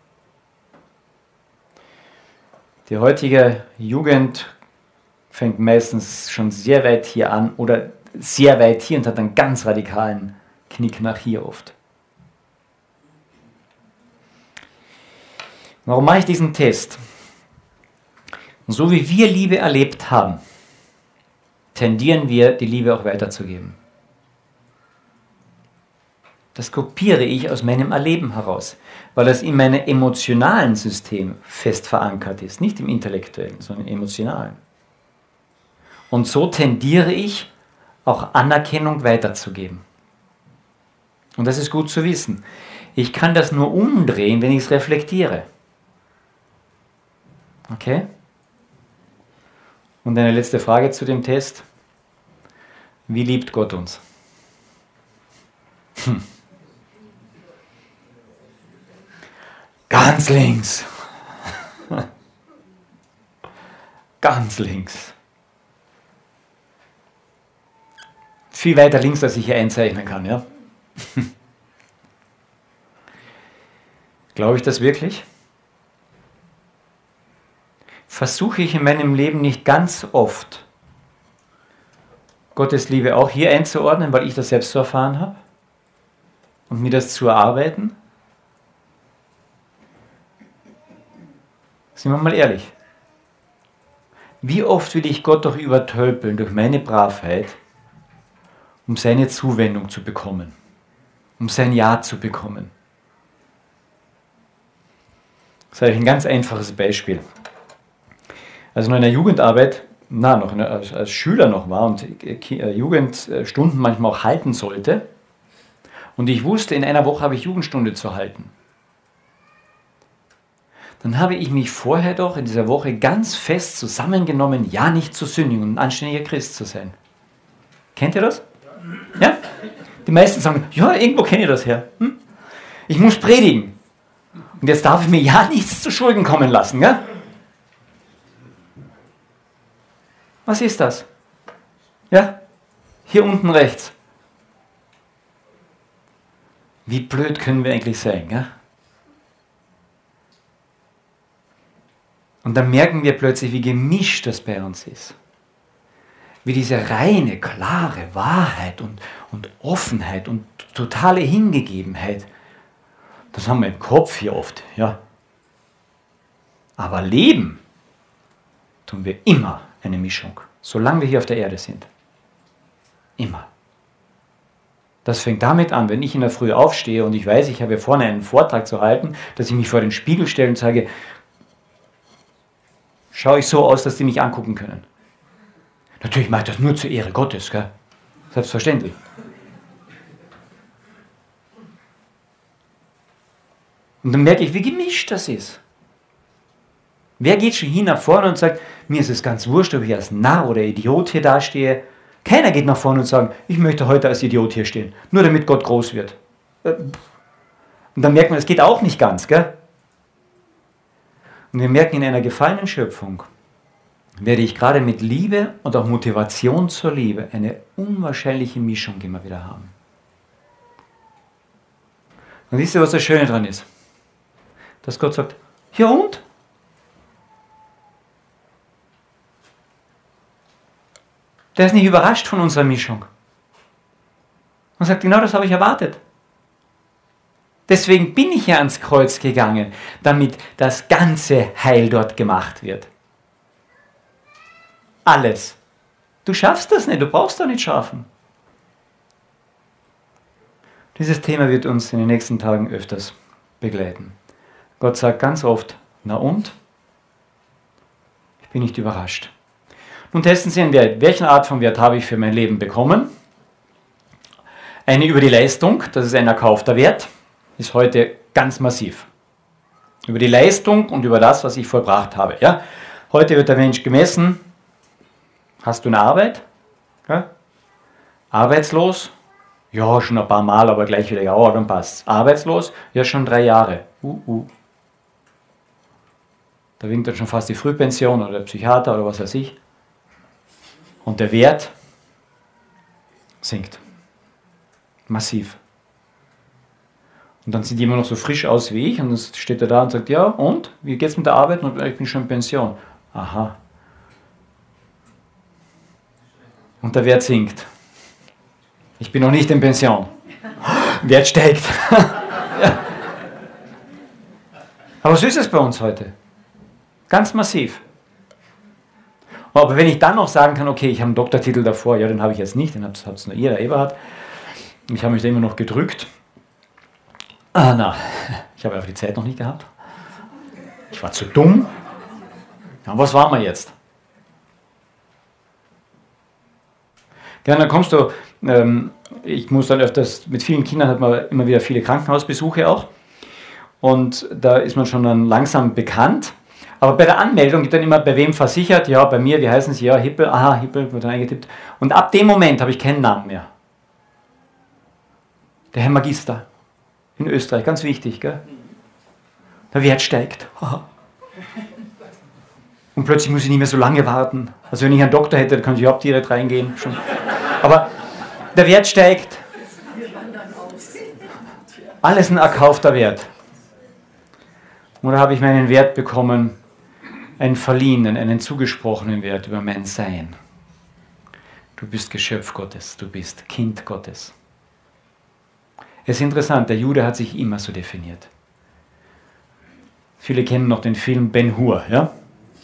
S1: Die heutige Jugend fängt meistens schon sehr weit hier an oder sehr weit hier und hat einen ganz radikalen Knick nach hier oft. Warum mache ich diesen Test? So wie wir Liebe erlebt haben, tendieren wir, die Liebe auch weiterzugeben. Das kopiere ich aus meinem Erleben heraus, weil das in meinem emotionalen System fest verankert ist, nicht im intellektuellen, sondern im emotionalen. Und so tendiere ich, auch Anerkennung weiterzugeben. Und das ist gut zu wissen. Ich kann das nur umdrehen, wenn ich es reflektiere. Okay? Und eine letzte Frage zu dem Test. Wie liebt Gott uns? Ganz links. Ganz links. Viel weiter links, als ich hier einzeichnen kann, ja? Glaube ich das wirklich? Versuche ich in meinem Leben nicht ganz oft, Gottes Liebe auch hier einzuordnen, weil ich das selbst so erfahren habe? Und mir das zu erarbeiten? Sind wir mal ehrlich. Wie oft will ich Gott doch übertölpeln durch meine Bravheit, um seine Zuwendung zu bekommen, um sein Ja zu bekommen. Das ist ein ganz einfaches Beispiel. Als ich noch in der Jugendarbeit, als Schüler noch war und Jugendstunden manchmal auch halten sollte, und ich wusste, in einer Woche habe ich Jugendstunde zu halten, dann habe ich mich vorher doch in dieser Woche ganz fest zusammengenommen, ja nicht zu sündigen und ein anständiger Christ zu sein. Kennt ihr das? Ja? Die meisten sagen, ja, irgendwo kenne ich das her. Ich muss predigen. Und jetzt darf ich mir ja nichts zu Schulden kommen lassen. Ja? Was ist das? Ja? Hier unten rechts. Wie blöd können wir eigentlich sein? Ja? Und dann merken wir plötzlich, wie gemischt das bei uns ist. Wie diese reine, klare Wahrheit und Offenheit und totale Hingegebenheit, das haben wir im Kopf hier oft, ja. Aber leben tun wir immer eine Mischung, solange wir hier auf der Erde sind. Immer. Das fängt damit an, wenn ich in der Früh aufstehe und ich weiß, ich habe hier vorne einen Vortrag zu halten, dass ich mich vor den Spiegel stelle und sage, schaue ich so aus, dass die mich angucken können. Natürlich mache ich das nur zur Ehre Gottes, gell? Selbstverständlich. Und dann merke ich, wie gemischt das ist. Wer geht schon hin nach vorne und sagt, mir ist es ganz wurscht, ob ich als Narr oder Idiot hier dastehe. Keiner geht nach vorne und sagt, ich möchte heute als Idiot hier stehen, nur damit Gott groß wird. Und dann merkt man, es geht auch nicht ganz, gell? Und wir merken, in einer gefallenen Schöpfung werde ich gerade mit Liebe und auch Motivation zur Liebe eine unwahrscheinliche Mischung immer wieder haben. Und wisst ihr, was das Schöne dran ist? Dass Gott sagt, ja und? Der ist nicht überrascht von unserer Mischung. Und sagt, genau das habe ich erwartet. Deswegen bin ich ja ans Kreuz gegangen, damit das ganze Heil dort gemacht wird. Alles. Du schaffst das nicht, du brauchst doch nicht schaffen. Dieses Thema wird uns in den nächsten Tagen öfters begleiten. Gott sagt ganz oft, na und? Ich bin nicht überrascht. Nun testen Sie einen Wert. Welche Art von Wert habe ich für mein Leben bekommen? Eine über die Leistung, das ist ein erkaufter Wert, ist heute ganz massiv. Über die Leistung und über das, was ich vollbracht habe. Ja? Heute wird der Mensch gemessen. Hast du eine Arbeit? Ja? Arbeitslos? Ja, schon ein paar Mal, aber gleich wieder, ja, dann passt's. Arbeitslos? Ja, schon 3 Jahre. Da winkt dann schon fast die Frühpension oder der Psychiater oder was weiß ich. Und der Wert sinkt. Massiv. Und dann sieht jemand noch so frisch aus wie ich und dann steht er da und sagt, ja und? Wie geht's mit der Arbeit? Und ich bin schon in Pension. Aha. Und der Wert sinkt. Ich bin noch nicht in Pension. Wert steigt. Ja. Aber so ist es bei uns heute. Ganz massiv. Aber wenn ich dann noch sagen kann, okay, ich habe einen Doktortitel davor, ja, den habe ich jetzt nicht, den hat es nur ihr, der Eberhard. Ich habe mich da immer noch gedrückt. Ich habe einfach die Zeit noch nicht gehabt. Ich war zu dumm. Ja, was waren wir jetzt? Ja, dann kommst du, ich muss dann öfters, mit vielen Kindern hat man immer wieder viele Krankenhausbesuche auch. Und da ist man schon dann langsam bekannt. Aber bei der Anmeldung geht dann immer, bei wem versichert, ja, bei mir, wie heißen sie, ja, Hippel, aha, Hippel, wird dann eingetippt. Und ab dem Moment habe ich keinen Namen mehr. Der Herr Magister in Österreich, ganz wichtig, gell? Der Wert steigt. Und plötzlich muss ich nicht mehr so lange warten. Also wenn ich einen Doktor hätte, dann könnte ich überhaupt direkt reingehen. Schon. Aber der Wert steigt. Alles ein erkaufter Wert. Oder habe ich meinen Wert bekommen, einen verliehenen, einen zugesprochenen Wert über mein Sein? Du bist Geschöpf Gottes, du bist Kind Gottes. Es ist interessant, der Jude hat sich immer so definiert. Viele kennen noch den Film Ben-Hur, ja?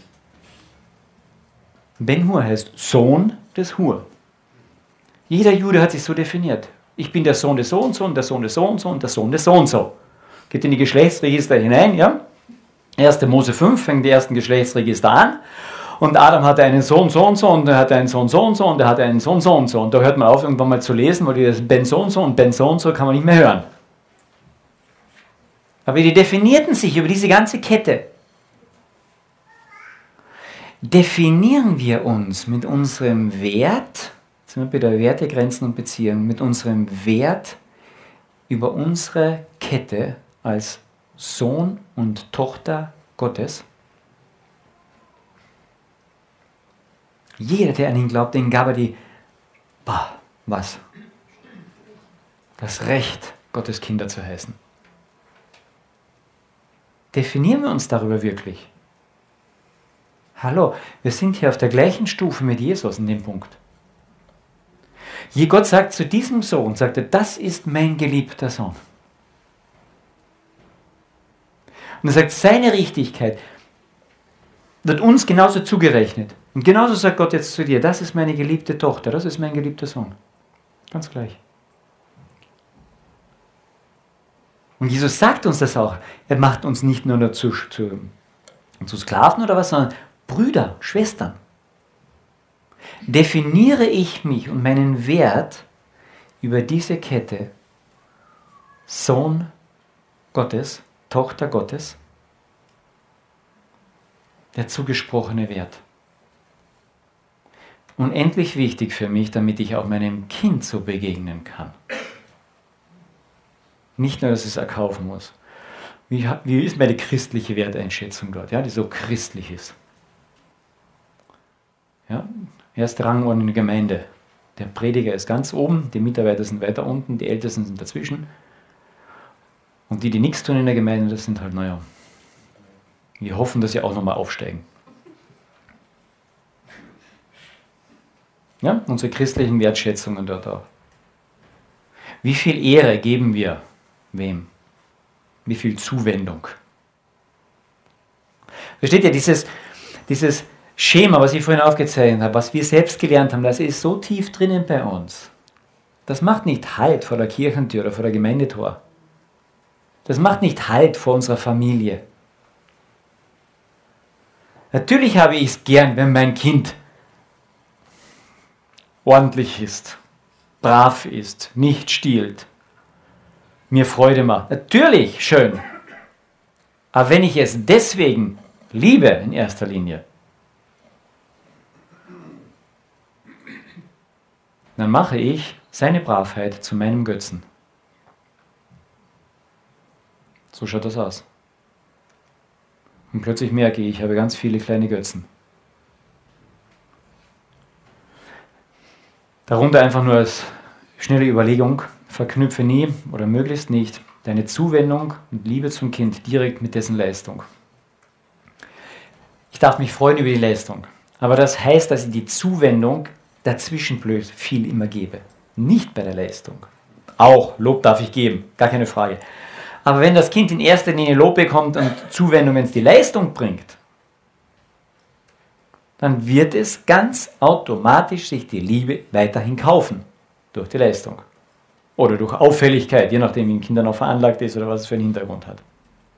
S1: Ben-Hur heißt Sohn des Hur. Jeder Jude hat sich so definiert. Ich bin der Sohn des so und so und der Sohn des so und so und der Sohn des so und so. Geht in die Geschlechtsregister hinein, ja? 1. Mose 5 fängt die ersten Geschlechtsregister an. Und Adam hatte einen Sohn so und so und er hatte einen Sohn so und so und er hatte einen Sohn so und so. Und da hört man auf, irgendwann mal zu lesen, weil das Ben so und so und Ben so und so kann man nicht mehr hören. Aber die definierten sich über diese ganze Kette. Definieren wir uns mit unserem Wert, jetzt sind wir bei der Werte, Grenzen und Beziehungen, mit unserem Wert über unsere Kette als Sohn und Tochter Gottes? Jeder, der an ihn glaubt, den gab er das Recht, Gottes Kinder zu heißen. Definieren wir uns darüber wirklich? Hallo, wir sind hier auf der gleichen Stufe mit Jesus in dem Punkt. Gott sagt zu diesem Sohn, sagt er, das ist mein geliebter Sohn. Und er sagt, seine Richtigkeit wird uns genauso zugerechnet. Und genauso sagt Gott jetzt zu dir, das ist meine geliebte Tochter, das ist mein geliebter Sohn. Ganz gleich. Und Jesus sagt uns das auch. Er macht uns nicht nur zu Sklaven oder was, sondern Brüder, Schwestern. Definiere ich mich und meinen Wert über diese Kette, Sohn Gottes, Tochter Gottes? Der zugesprochene Wert. Unendlich wichtig für mich, damit ich auch meinem Kind so begegnen kann. Nicht nur, dass ich es erkaufen muss. Wie ist meine christliche Werteinschätzung dort, ja, die so christlich ist? Ja, erste Rangordnung in der Gemeinde. Der Prediger ist ganz oben, die Mitarbeiter sind weiter unten, die Ältesten sind dazwischen. Und die nichts tun in der Gemeinde, das sind halt, naja, wir hoffen, dass sie auch nochmal aufsteigen. Ja, unsere christlichen Wertschätzungen dort auch. Wie viel Ehre geben wir wem? Wie viel Zuwendung? Versteht ihr, dieses Schema, was ich vorhin aufgezeichnet habe, was wir selbst gelernt haben, das ist so tief drinnen bei uns. Das macht nicht Halt vor der Kirchentür oder vor der Gemeindetor. Das macht nicht Halt vor unserer Familie. Natürlich habe ich es gern, wenn mein Kind ordentlich ist, brav ist, nicht stiehlt, mir Freude macht. Natürlich schön. Aber wenn ich es deswegen liebe in erster Linie, dann mache ich seine Bravheit zu meinem Götzen. So schaut das aus. Und plötzlich merke ich habe ganz viele kleine Götzen. Darunter einfach nur als schnelle Überlegung, verknüpfe nie oder möglichst nicht deine Zuwendung und Liebe zum Kind direkt mit dessen Leistung. Ich darf mich freuen über die Leistung, aber das heißt, dass ich die Zuwendung dazwischen blöd viel immer gebe. Nicht bei der Leistung. Auch Lob darf ich geben, gar keine Frage. Aber wenn das Kind in erster Linie Lob bekommt und Zuwendung, wenn es die Leistung bringt, dann wird es ganz automatisch sich die Liebe weiterhin kaufen. Durch die Leistung. Oder durch Auffälligkeit, je nachdem, wie ein Kind dann auch veranlagt ist oder was es für einen Hintergrund hat.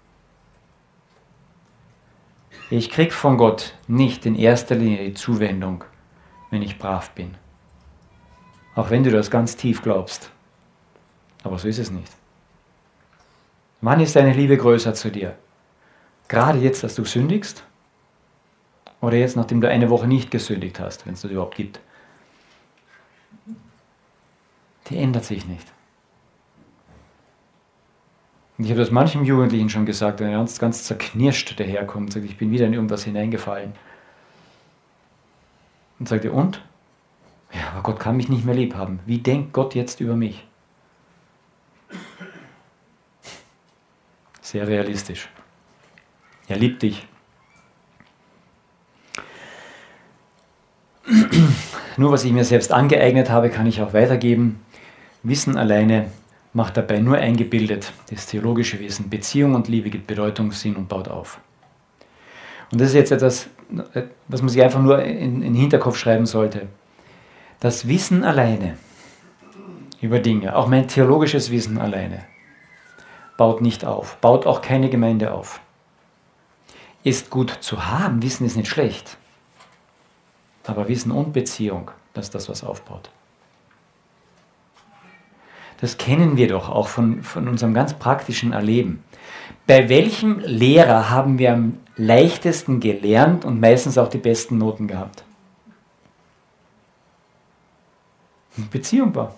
S1: Ich kriege von Gott nicht in erster Linie die Zuwendung, wenn ich brav bin. Auch wenn du das ganz tief glaubst. Aber so ist es nicht. Wann ist deine Liebe größer zu dir? Gerade jetzt, dass du sündigst? Oder jetzt, nachdem du eine Woche nicht gesündigt hast, wenn es das überhaupt gibt? Die ändert sich nicht. Und ich habe das manchem Jugendlichen schon gesagt, wenn er ganz zerknirscht daherkommt und sagt, ich bin wieder in irgendwas hineingefallen. Und sagt er, und? Ja, aber Gott kann mich nicht mehr lieb haben. Wie denkt Gott jetzt über mich? Sehr realistisch. Er liebt dich. Nur was ich mir selbst angeeignet habe, kann ich auch weitergeben. Wissen alleine macht dabei nur eingebildet. Das theologische Wissen. Beziehung und Liebe gibt Bedeutung, Sinn und baut auf. Und das ist jetzt etwas, was man sich einfach nur in den Hinterkopf schreiben sollte. Das Wissen alleine über Dinge, auch mein theologisches Wissen alleine, baut nicht auf, baut auch keine Gemeinde auf. Ist gut zu haben, Wissen ist nicht schlecht. Aber Wissen und Beziehung, das ist das, was aufbaut. Das kennen wir doch auch von unserem ganz praktischen Erleben. Bei welchem Lehrer haben wir am leichtesten gelernt und meistens auch die besten Noten gehabt? Beziehung war.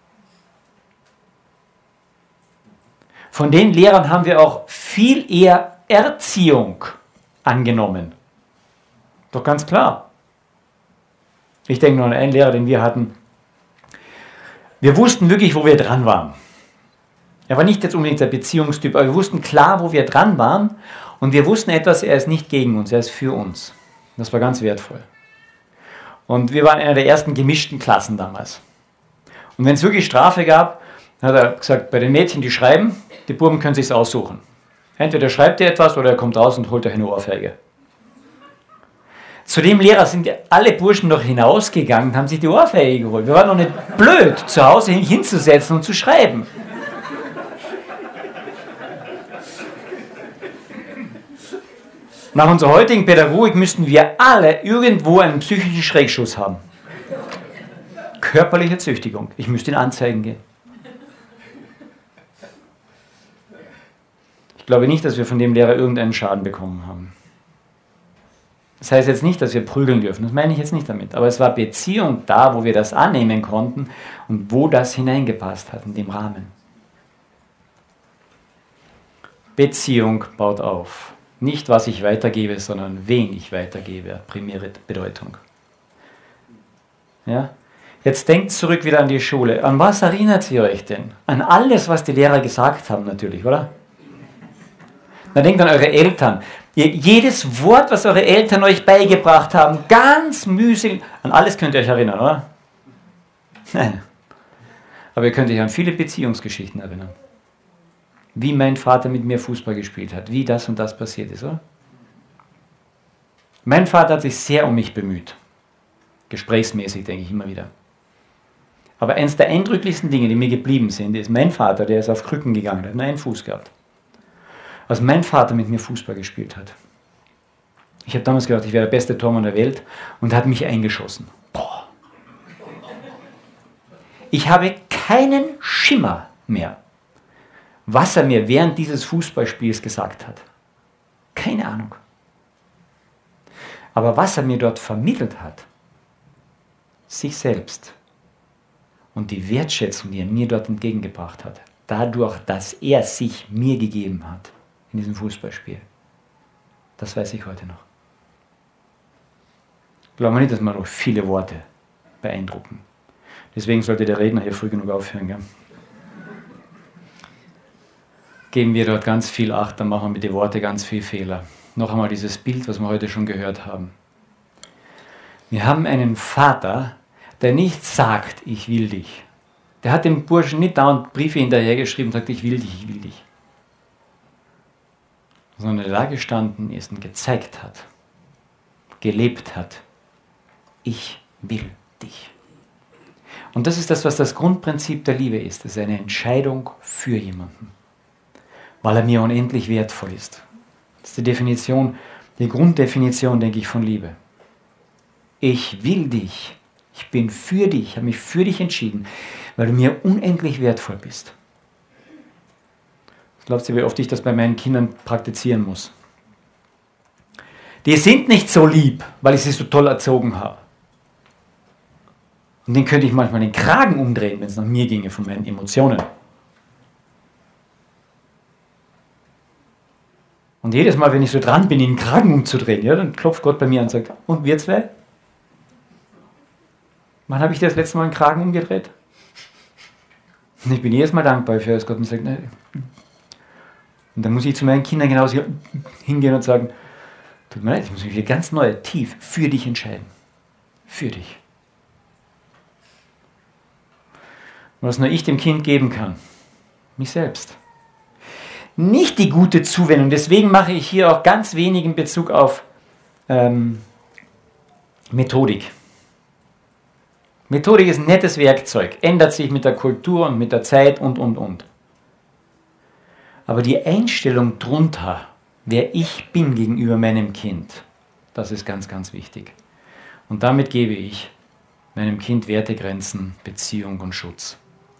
S1: Von den Lehrern haben wir auch viel eher Erziehung angenommen. Doch ganz klar. Ich denke nur an einen Lehrer, den wir hatten. Wir wussten wirklich, wo wir dran waren. Er war nicht jetzt unbedingt der Beziehungstyp, aber wir wussten klar, wo wir dran waren. Und wir wussten etwas, er ist nicht gegen uns, er ist für uns. Das war ganz wertvoll. Und wir waren einer der ersten gemischten Klassen damals. Und wenn es wirklich Strafe gab, hat er gesagt, bei den Mädchen, die schreiben, die Buben können sich aussuchen. Entweder schreibt ihr etwas oder er kommt raus und holt euch eine Ohrfeige. Zu dem Lehrer sind alle Burschen noch hinausgegangen und haben sich die Ohrfeige geholt. Wir waren noch nicht blöd, zu Hause hinzusetzen und zu schreiben. Nach unserer heutigen Pädagogik müssten wir alle irgendwo einen psychischen Schrägschuss haben. Körperliche Züchtigung. Ich müsste in Anzeigen gehen. Ich Ich glaube nicht, dass wir von dem Lehrer irgendeinen Schaden bekommen haben. Das heißt jetzt nicht, dass wir prügeln dürfen, das meine ich jetzt nicht damit. Aber es war Beziehung da, wo wir das annehmen konnten und wo das hineingepasst hat, in dem Rahmen. Beziehung baut auf. Nicht, was ich weitergebe, sondern wen ich weitergebe, hat primäre Bedeutung. Ja? Jetzt denkt zurück wieder an die Schule. An was erinnert ihr euch denn? An alles, was die Lehrer gesagt haben natürlich, oder? Dann denkt an eure Eltern. Jedes Wort, was eure Eltern euch beigebracht haben, ganz mühselig, an alles könnt ihr euch erinnern, oder? Nein. Aber ihr könnt euch an viele Beziehungsgeschichten erinnern. Wie mein Vater mit mir Fußball gespielt hat, wie das und das passiert ist, oder? Mein Vater hat sich sehr um mich bemüht. Gesprächsmäßig, denke ich immer wieder. Aber eines der eindrücklichsten Dinge, die mir geblieben sind, ist mein Vater, der ist auf Krücken gegangen, der hat nur einen Fuß gehabt. Als mein Vater mit mir Fußball gespielt hat. Ich habe damals gedacht, ich wäre der beste Tormann der Welt und hat mich eingeschossen. Boah. Ich habe keinen Schimmer mehr, was er mir während dieses Fußballspiels gesagt hat. Keine Ahnung. Aber was er mir dort vermittelt hat, sich selbst und die Wertschätzung, die er mir dort entgegengebracht hat, dadurch, dass er sich mir gegeben hat in diesem Fußballspiel, das weiß ich heute noch. Glauben wir nicht, dass wir noch viele Worte beeindrucken. Deswegen sollte der Redner hier früh genug aufhören. Gell? Geben wir dort ganz viel Acht, dann machen wir mit den Worten ganz viel Fehler. Noch einmal dieses Bild, was wir heute schon gehört haben. Wir haben einen Vater, der nicht sagt, ich will dich. Der hat dem Burschen nicht dauernd Briefe hinterhergeschrieben und sagt, ich will dich, ich will dich. Sondern der da gestanden ist und gezeigt hat, gelebt hat, ich will dich. Und das ist das, was das Grundprinzip der Liebe ist. Das ist eine Entscheidung für jemanden, weil er mir unendlich wertvoll ist. Das ist die Definition, die Grunddefinition, denke ich, von Liebe. Ich will dich, ich bin für dich, habe mich für dich entschieden, weil du mir unendlich wertvoll bist. Glaubst du, wie oft ich das bei meinen Kindern praktizieren muss? Die sind nicht so lieb, weil ich sie so toll erzogen habe. Und den könnte ich manchmal den Kragen umdrehen, wenn es nach mir ginge, von meinen Emotionen. Und jedes Mal, wenn ich so dran bin, ihn den Kragen umzudrehen, ja, dann klopft Gott bei mir an und sagt, und wir zwei? Wann habe ich dir das letzte Mal einen Kragen umgedreht? Und ich bin jedes Mal dankbar für, dass Gott mir sagt, nein. Und dann muss ich zu meinen Kindern genauso hingehen und sagen, tut mir leid, ich muss mich hier ganz neu, tief für dich entscheiden. Für dich. Und was nur ich dem Kind geben kann, mich selbst. Nicht die gute Zuwendung, deswegen mache ich hier auch ganz wenig in Bezug auf Methodik. Methodik ist ein nettes Werkzeug, ändert sich mit der Kultur und mit der Zeit und. Aber die Einstellung drunter, wer ich bin gegenüber meinem Kind, das ist ganz, ganz wichtig. Und damit gebe ich meinem Kind Wertegrenzen, Beziehung und Schutz.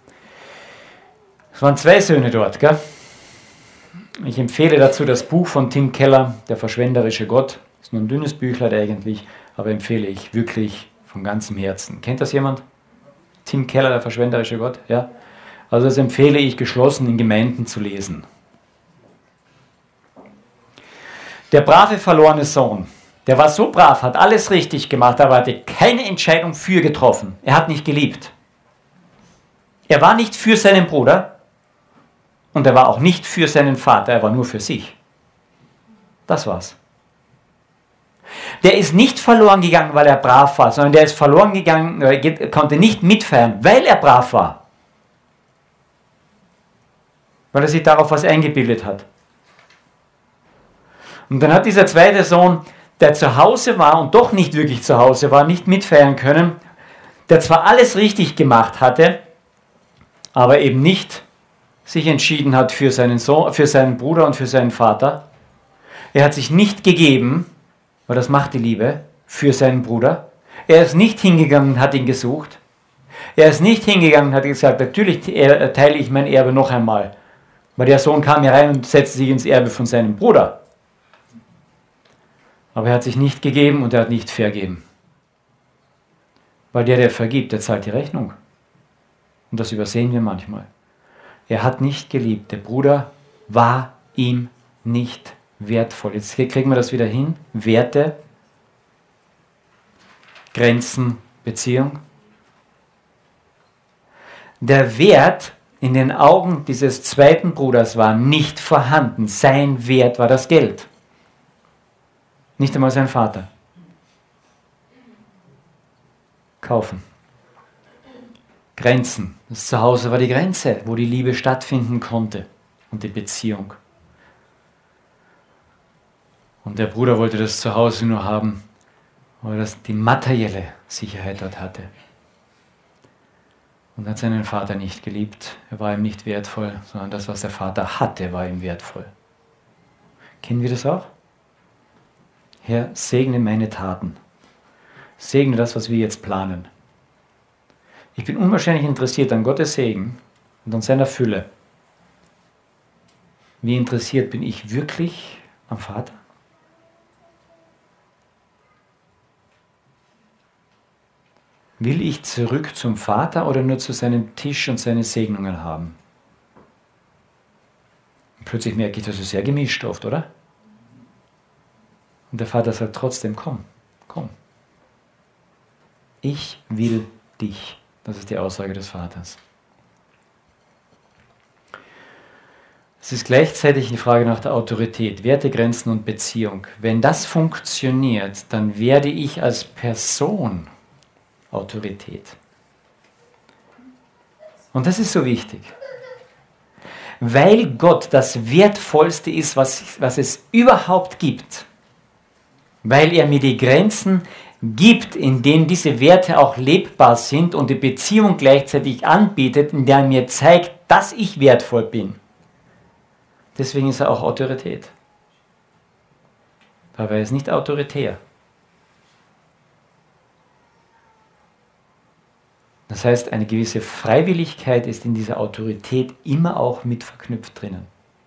S1: Es waren 2 Söhne dort, gell? Ich empfehle dazu das Buch von Tim Keller, Der verschwenderische Gott. Ist nur ein dünnes Büchlein eigentlich, aber empfehle ich wirklich von ganzem Herzen. Kennt das jemand? Tim Keller, Der verschwenderische Gott? Ja? Also das empfehle ich geschlossen in Gemeinden zu lesen. Der brave verlorene Sohn, der war so brav, hat alles richtig gemacht, aber hatte keine Entscheidung für getroffen. Er hat nicht geliebt. Er war nicht für seinen Bruder und er war auch nicht für seinen Vater, er war nur für sich. Das war's. Der ist nicht verloren gegangen, weil er brav war, sondern der ist verloren gegangen, konnte nicht mitfeiern, weil er brav war. Weil er sich darauf was eingebildet hat. Und dann hat dieser zweite Sohn, der zu Hause war und doch nicht wirklich zu Hause war, nicht mitfeiern können, der zwar alles richtig gemacht hatte, aber eben nicht sich entschieden hat für seinen Sohn, für seinen Bruder und für seinen Vater. Er hat sich nicht gegeben, weil das macht die Liebe, für seinen Bruder. Er ist nicht hingegangen und hat ihn gesucht. Er ist nicht hingegangen und hat gesagt, natürlich teile ich mein Erbe noch einmal. Weil der Sohn kam hier rein und setzte sich ins Erbe von seinem Bruder. Aber er hat sich nicht gegeben und er hat nicht vergeben. Weil der vergibt, der zahlt die Rechnung. Und das übersehen wir manchmal. Er hat nicht geliebt. Der Bruder war ihm nicht wertvoll. Jetzt kriegen wir das wieder hin. Werte, Grenzen, Beziehung. Der Wert in den Augen dieses zweiten Bruders war nicht vorhanden. Sein Wert war das Geld. Nicht einmal sein Vater. Kaufen. Grenzen. Das Zuhause war die Grenze, wo die Liebe stattfinden konnte und die Beziehung. Und der Bruder wollte das Zuhause nur haben, weil er die materielle Sicherheit dort hatte. Und hat seinen Vater nicht geliebt. Er war ihm nicht wertvoll, sondern das, was der Vater hatte, war ihm wertvoll. Kennen wir das auch? Herr, segne meine Taten. Segne das, was wir jetzt planen. Ich bin unwahrscheinlich interessiert an Gottes Segen und an seiner Fülle. Wie interessiert bin ich wirklich am Vater? Will ich zurück zum Vater oder nur zu seinem Tisch und seine Segnungen haben? Und plötzlich merke ich, das ist sehr gemischt oft, oder? Und der Vater sagt trotzdem, komm, komm. Ich will dich. Das ist die Aussage des Vaters. Es ist gleichzeitig die Frage nach der Autorität, Werte, Grenzen und Beziehung. Wenn das funktioniert, dann werde ich als Person Autorität. Und das ist so wichtig. Weil Gott das Wertvollste ist, was es überhaupt gibt. Weil er mir die Grenzen gibt, in denen diese Werte auch lebbar sind und die Beziehung gleichzeitig anbietet, in der er mir zeigt, dass ich wertvoll bin. Deswegen ist er auch Autorität. Aber er ist nicht autoritär. Das heißt, eine gewisse Freiwilligkeit ist in dieser Autorität immer auch mit verknüpft drinnen.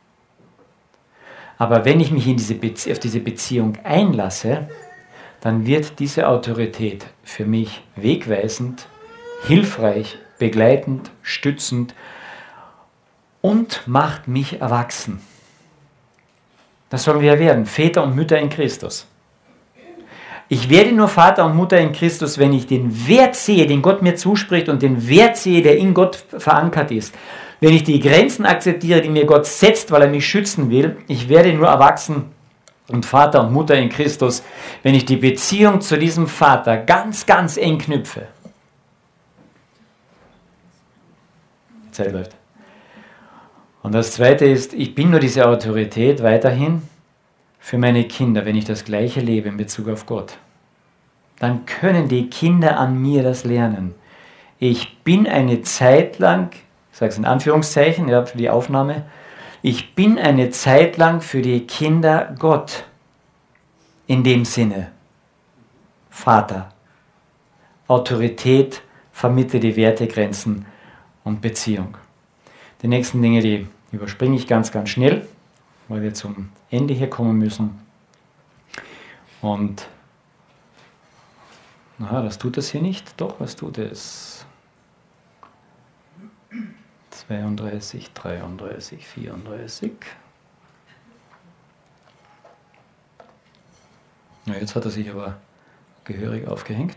S1: Aber wenn ich mich auf diese Beziehung einlasse, dann wird diese Autorität für mich wegweisend, hilfreich, begleitend, stützend und macht mich erwachsen. Das sollen wir werden, Väter und Mütter in Christus. Ich werde nur Vater und Mutter in Christus, wenn ich den Wert sehe, den Gott mir zuspricht und den Wert sehe, der in Gott verankert ist. Wenn ich die Grenzen akzeptiere, die mir Gott setzt, weil er mich schützen will. Ich werde nur erwachsen und Vater und Mutter in Christus, wenn ich die Beziehung zu diesem Vater ganz, ganz eng knüpfe. Zeit läuft. Und das Zweite ist, ich bin nur diese Autorität weiterhin für meine Kinder, wenn ich das Gleiche lebe in Bezug auf Gott. Dann können die Kinder an mir das lernen. Ich bin eine Zeit lang, ich sage es in Anführungszeichen, ja, für die Aufnahme, ich bin eine Zeit lang für die Kinder Gott. In dem Sinne, Vater, Autorität, vermittle die Werte, Grenzen und Beziehung. Die nächsten Dinge, die überspringe ich ganz, ganz schnell, weil wir zum Ende hier kommen müssen. Und, na, das tut es hier nicht. Doch, was tut es? 32, 33, 34. Ja, jetzt hat er sich aber gehörig aufgehängt.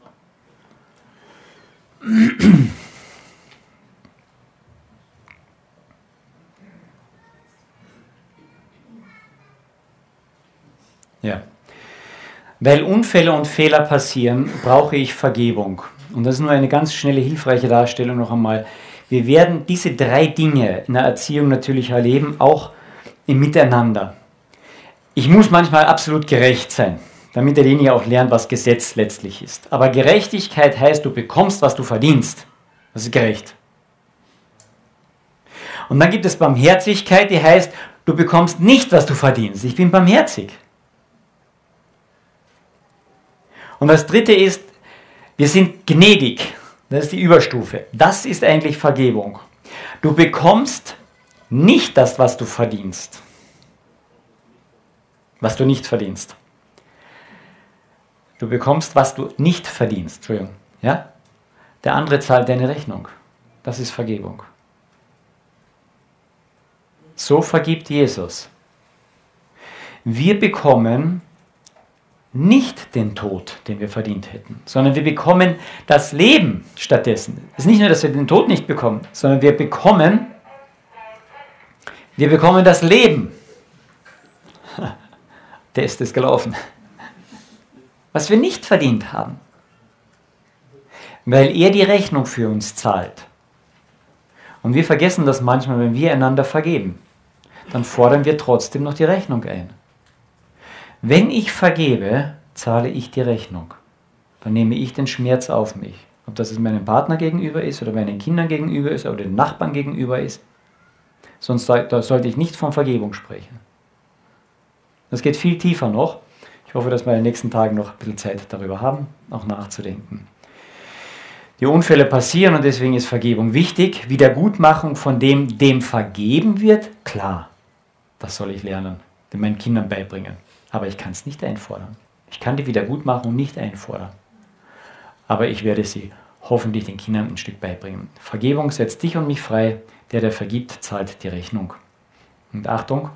S1: Ja. Weil Unfälle und Fehler passieren, brauche ich Vergebung. Und das ist nur eine ganz schnelle, hilfreiche Darstellung noch einmal. Wir werden diese 3 Dinge in der Erziehung natürlich erleben, auch im Miteinander. Ich muss manchmal absolut gerecht sein, damit derjenige auch lernt, was Gesetz letztlich ist. Aber Gerechtigkeit heißt, du bekommst, was du verdienst. Das ist gerecht. Und dann gibt es Barmherzigkeit, die heißt, du bekommst nicht, was du verdienst. Ich bin barmherzig. Und das Dritte ist, wir sind gnädig. Das ist die Überstufe. Das ist eigentlich Vergebung. Du bekommst nicht das, was du verdienst. Was du nicht verdienst. Du bekommst, was du nicht verdienst. Entschuldigung. Ja? Der andere zahlt deine Rechnung. Das ist Vergebung. So vergibt Jesus. Wir bekommen nicht den Tod, den wir verdient hätten, sondern wir bekommen das Leben stattdessen. Es ist nicht nur, dass wir den Tod nicht bekommen, sondern wir bekommen das Leben. Test ist gelaufen. Was wir nicht verdient haben. Weil er die Rechnung für uns zahlt. Und wir vergessen das manchmal, wenn wir einander vergeben. Dann fordern wir trotzdem noch die Rechnung ein. Wenn ich vergebe, zahle ich die Rechnung. Dann nehme ich den Schmerz auf mich. Ob das es meinem Partner gegenüber ist oder meinen Kindern gegenüber ist oder den Nachbarn gegenüber ist. Sonst sollte ich nicht von Vergebung sprechen. Das geht viel tiefer noch. Ich hoffe, dass wir in den nächsten Tagen noch ein bisschen Zeit darüber haben, auch nachzudenken. Die Unfälle passieren und deswegen ist Vergebung wichtig. Wiedergutmachung von dem vergeben wird, klar, das soll ich lernen, den meinen Kindern beibringen. Aber ich kann es nicht einfordern. Ich kann die Wiedergutmachung nicht einfordern. Aber ich werde sie hoffentlich den Kindern ein Stück beibringen. Vergebung setzt dich und mich frei. Der vergibt, zahlt die Rechnung. Und Achtung,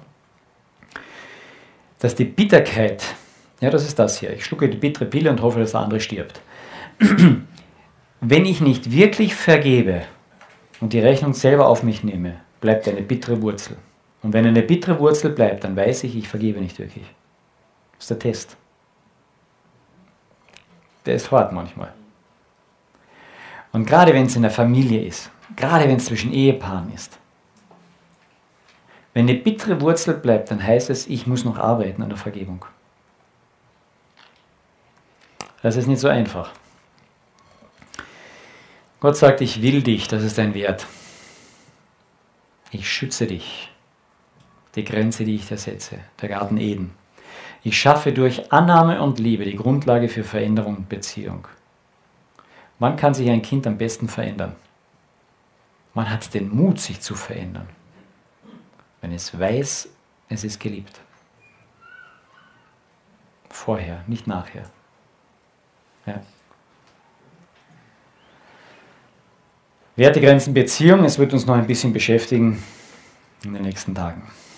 S1: dass die Bitterkeit, ja, das ist das hier. Ich schlucke die bittere Pille und hoffe, dass der andere stirbt. Wenn ich nicht wirklich vergebe und die Rechnung selber auf mich nehme, bleibt eine bittere Wurzel. Und wenn eine bittere Wurzel bleibt, dann weiß ich vergebe nicht wirklich. Das ist der Test. Der ist hart manchmal. Und gerade wenn es in der Familie ist, gerade wenn es zwischen Ehepaaren ist, wenn eine bittere Wurzel bleibt, dann heißt es, ich muss noch arbeiten an der Vergebung. Das ist nicht so einfach. Gott sagt, ich will dich, das ist dein Wert. Ich schütze dich. Die Grenze, die ich dir setze, der Garten Eden. Ich schaffe durch Annahme und Liebe die Grundlage für Veränderung und Beziehung. Wann kann sich ein Kind am besten verändern? Man hat den Mut, sich zu verändern. Wenn es weiß, es ist geliebt. Vorher, nicht nachher. Ja. Wertegrenzen Beziehung, es wird uns noch ein bisschen beschäftigen in den nächsten Tagen.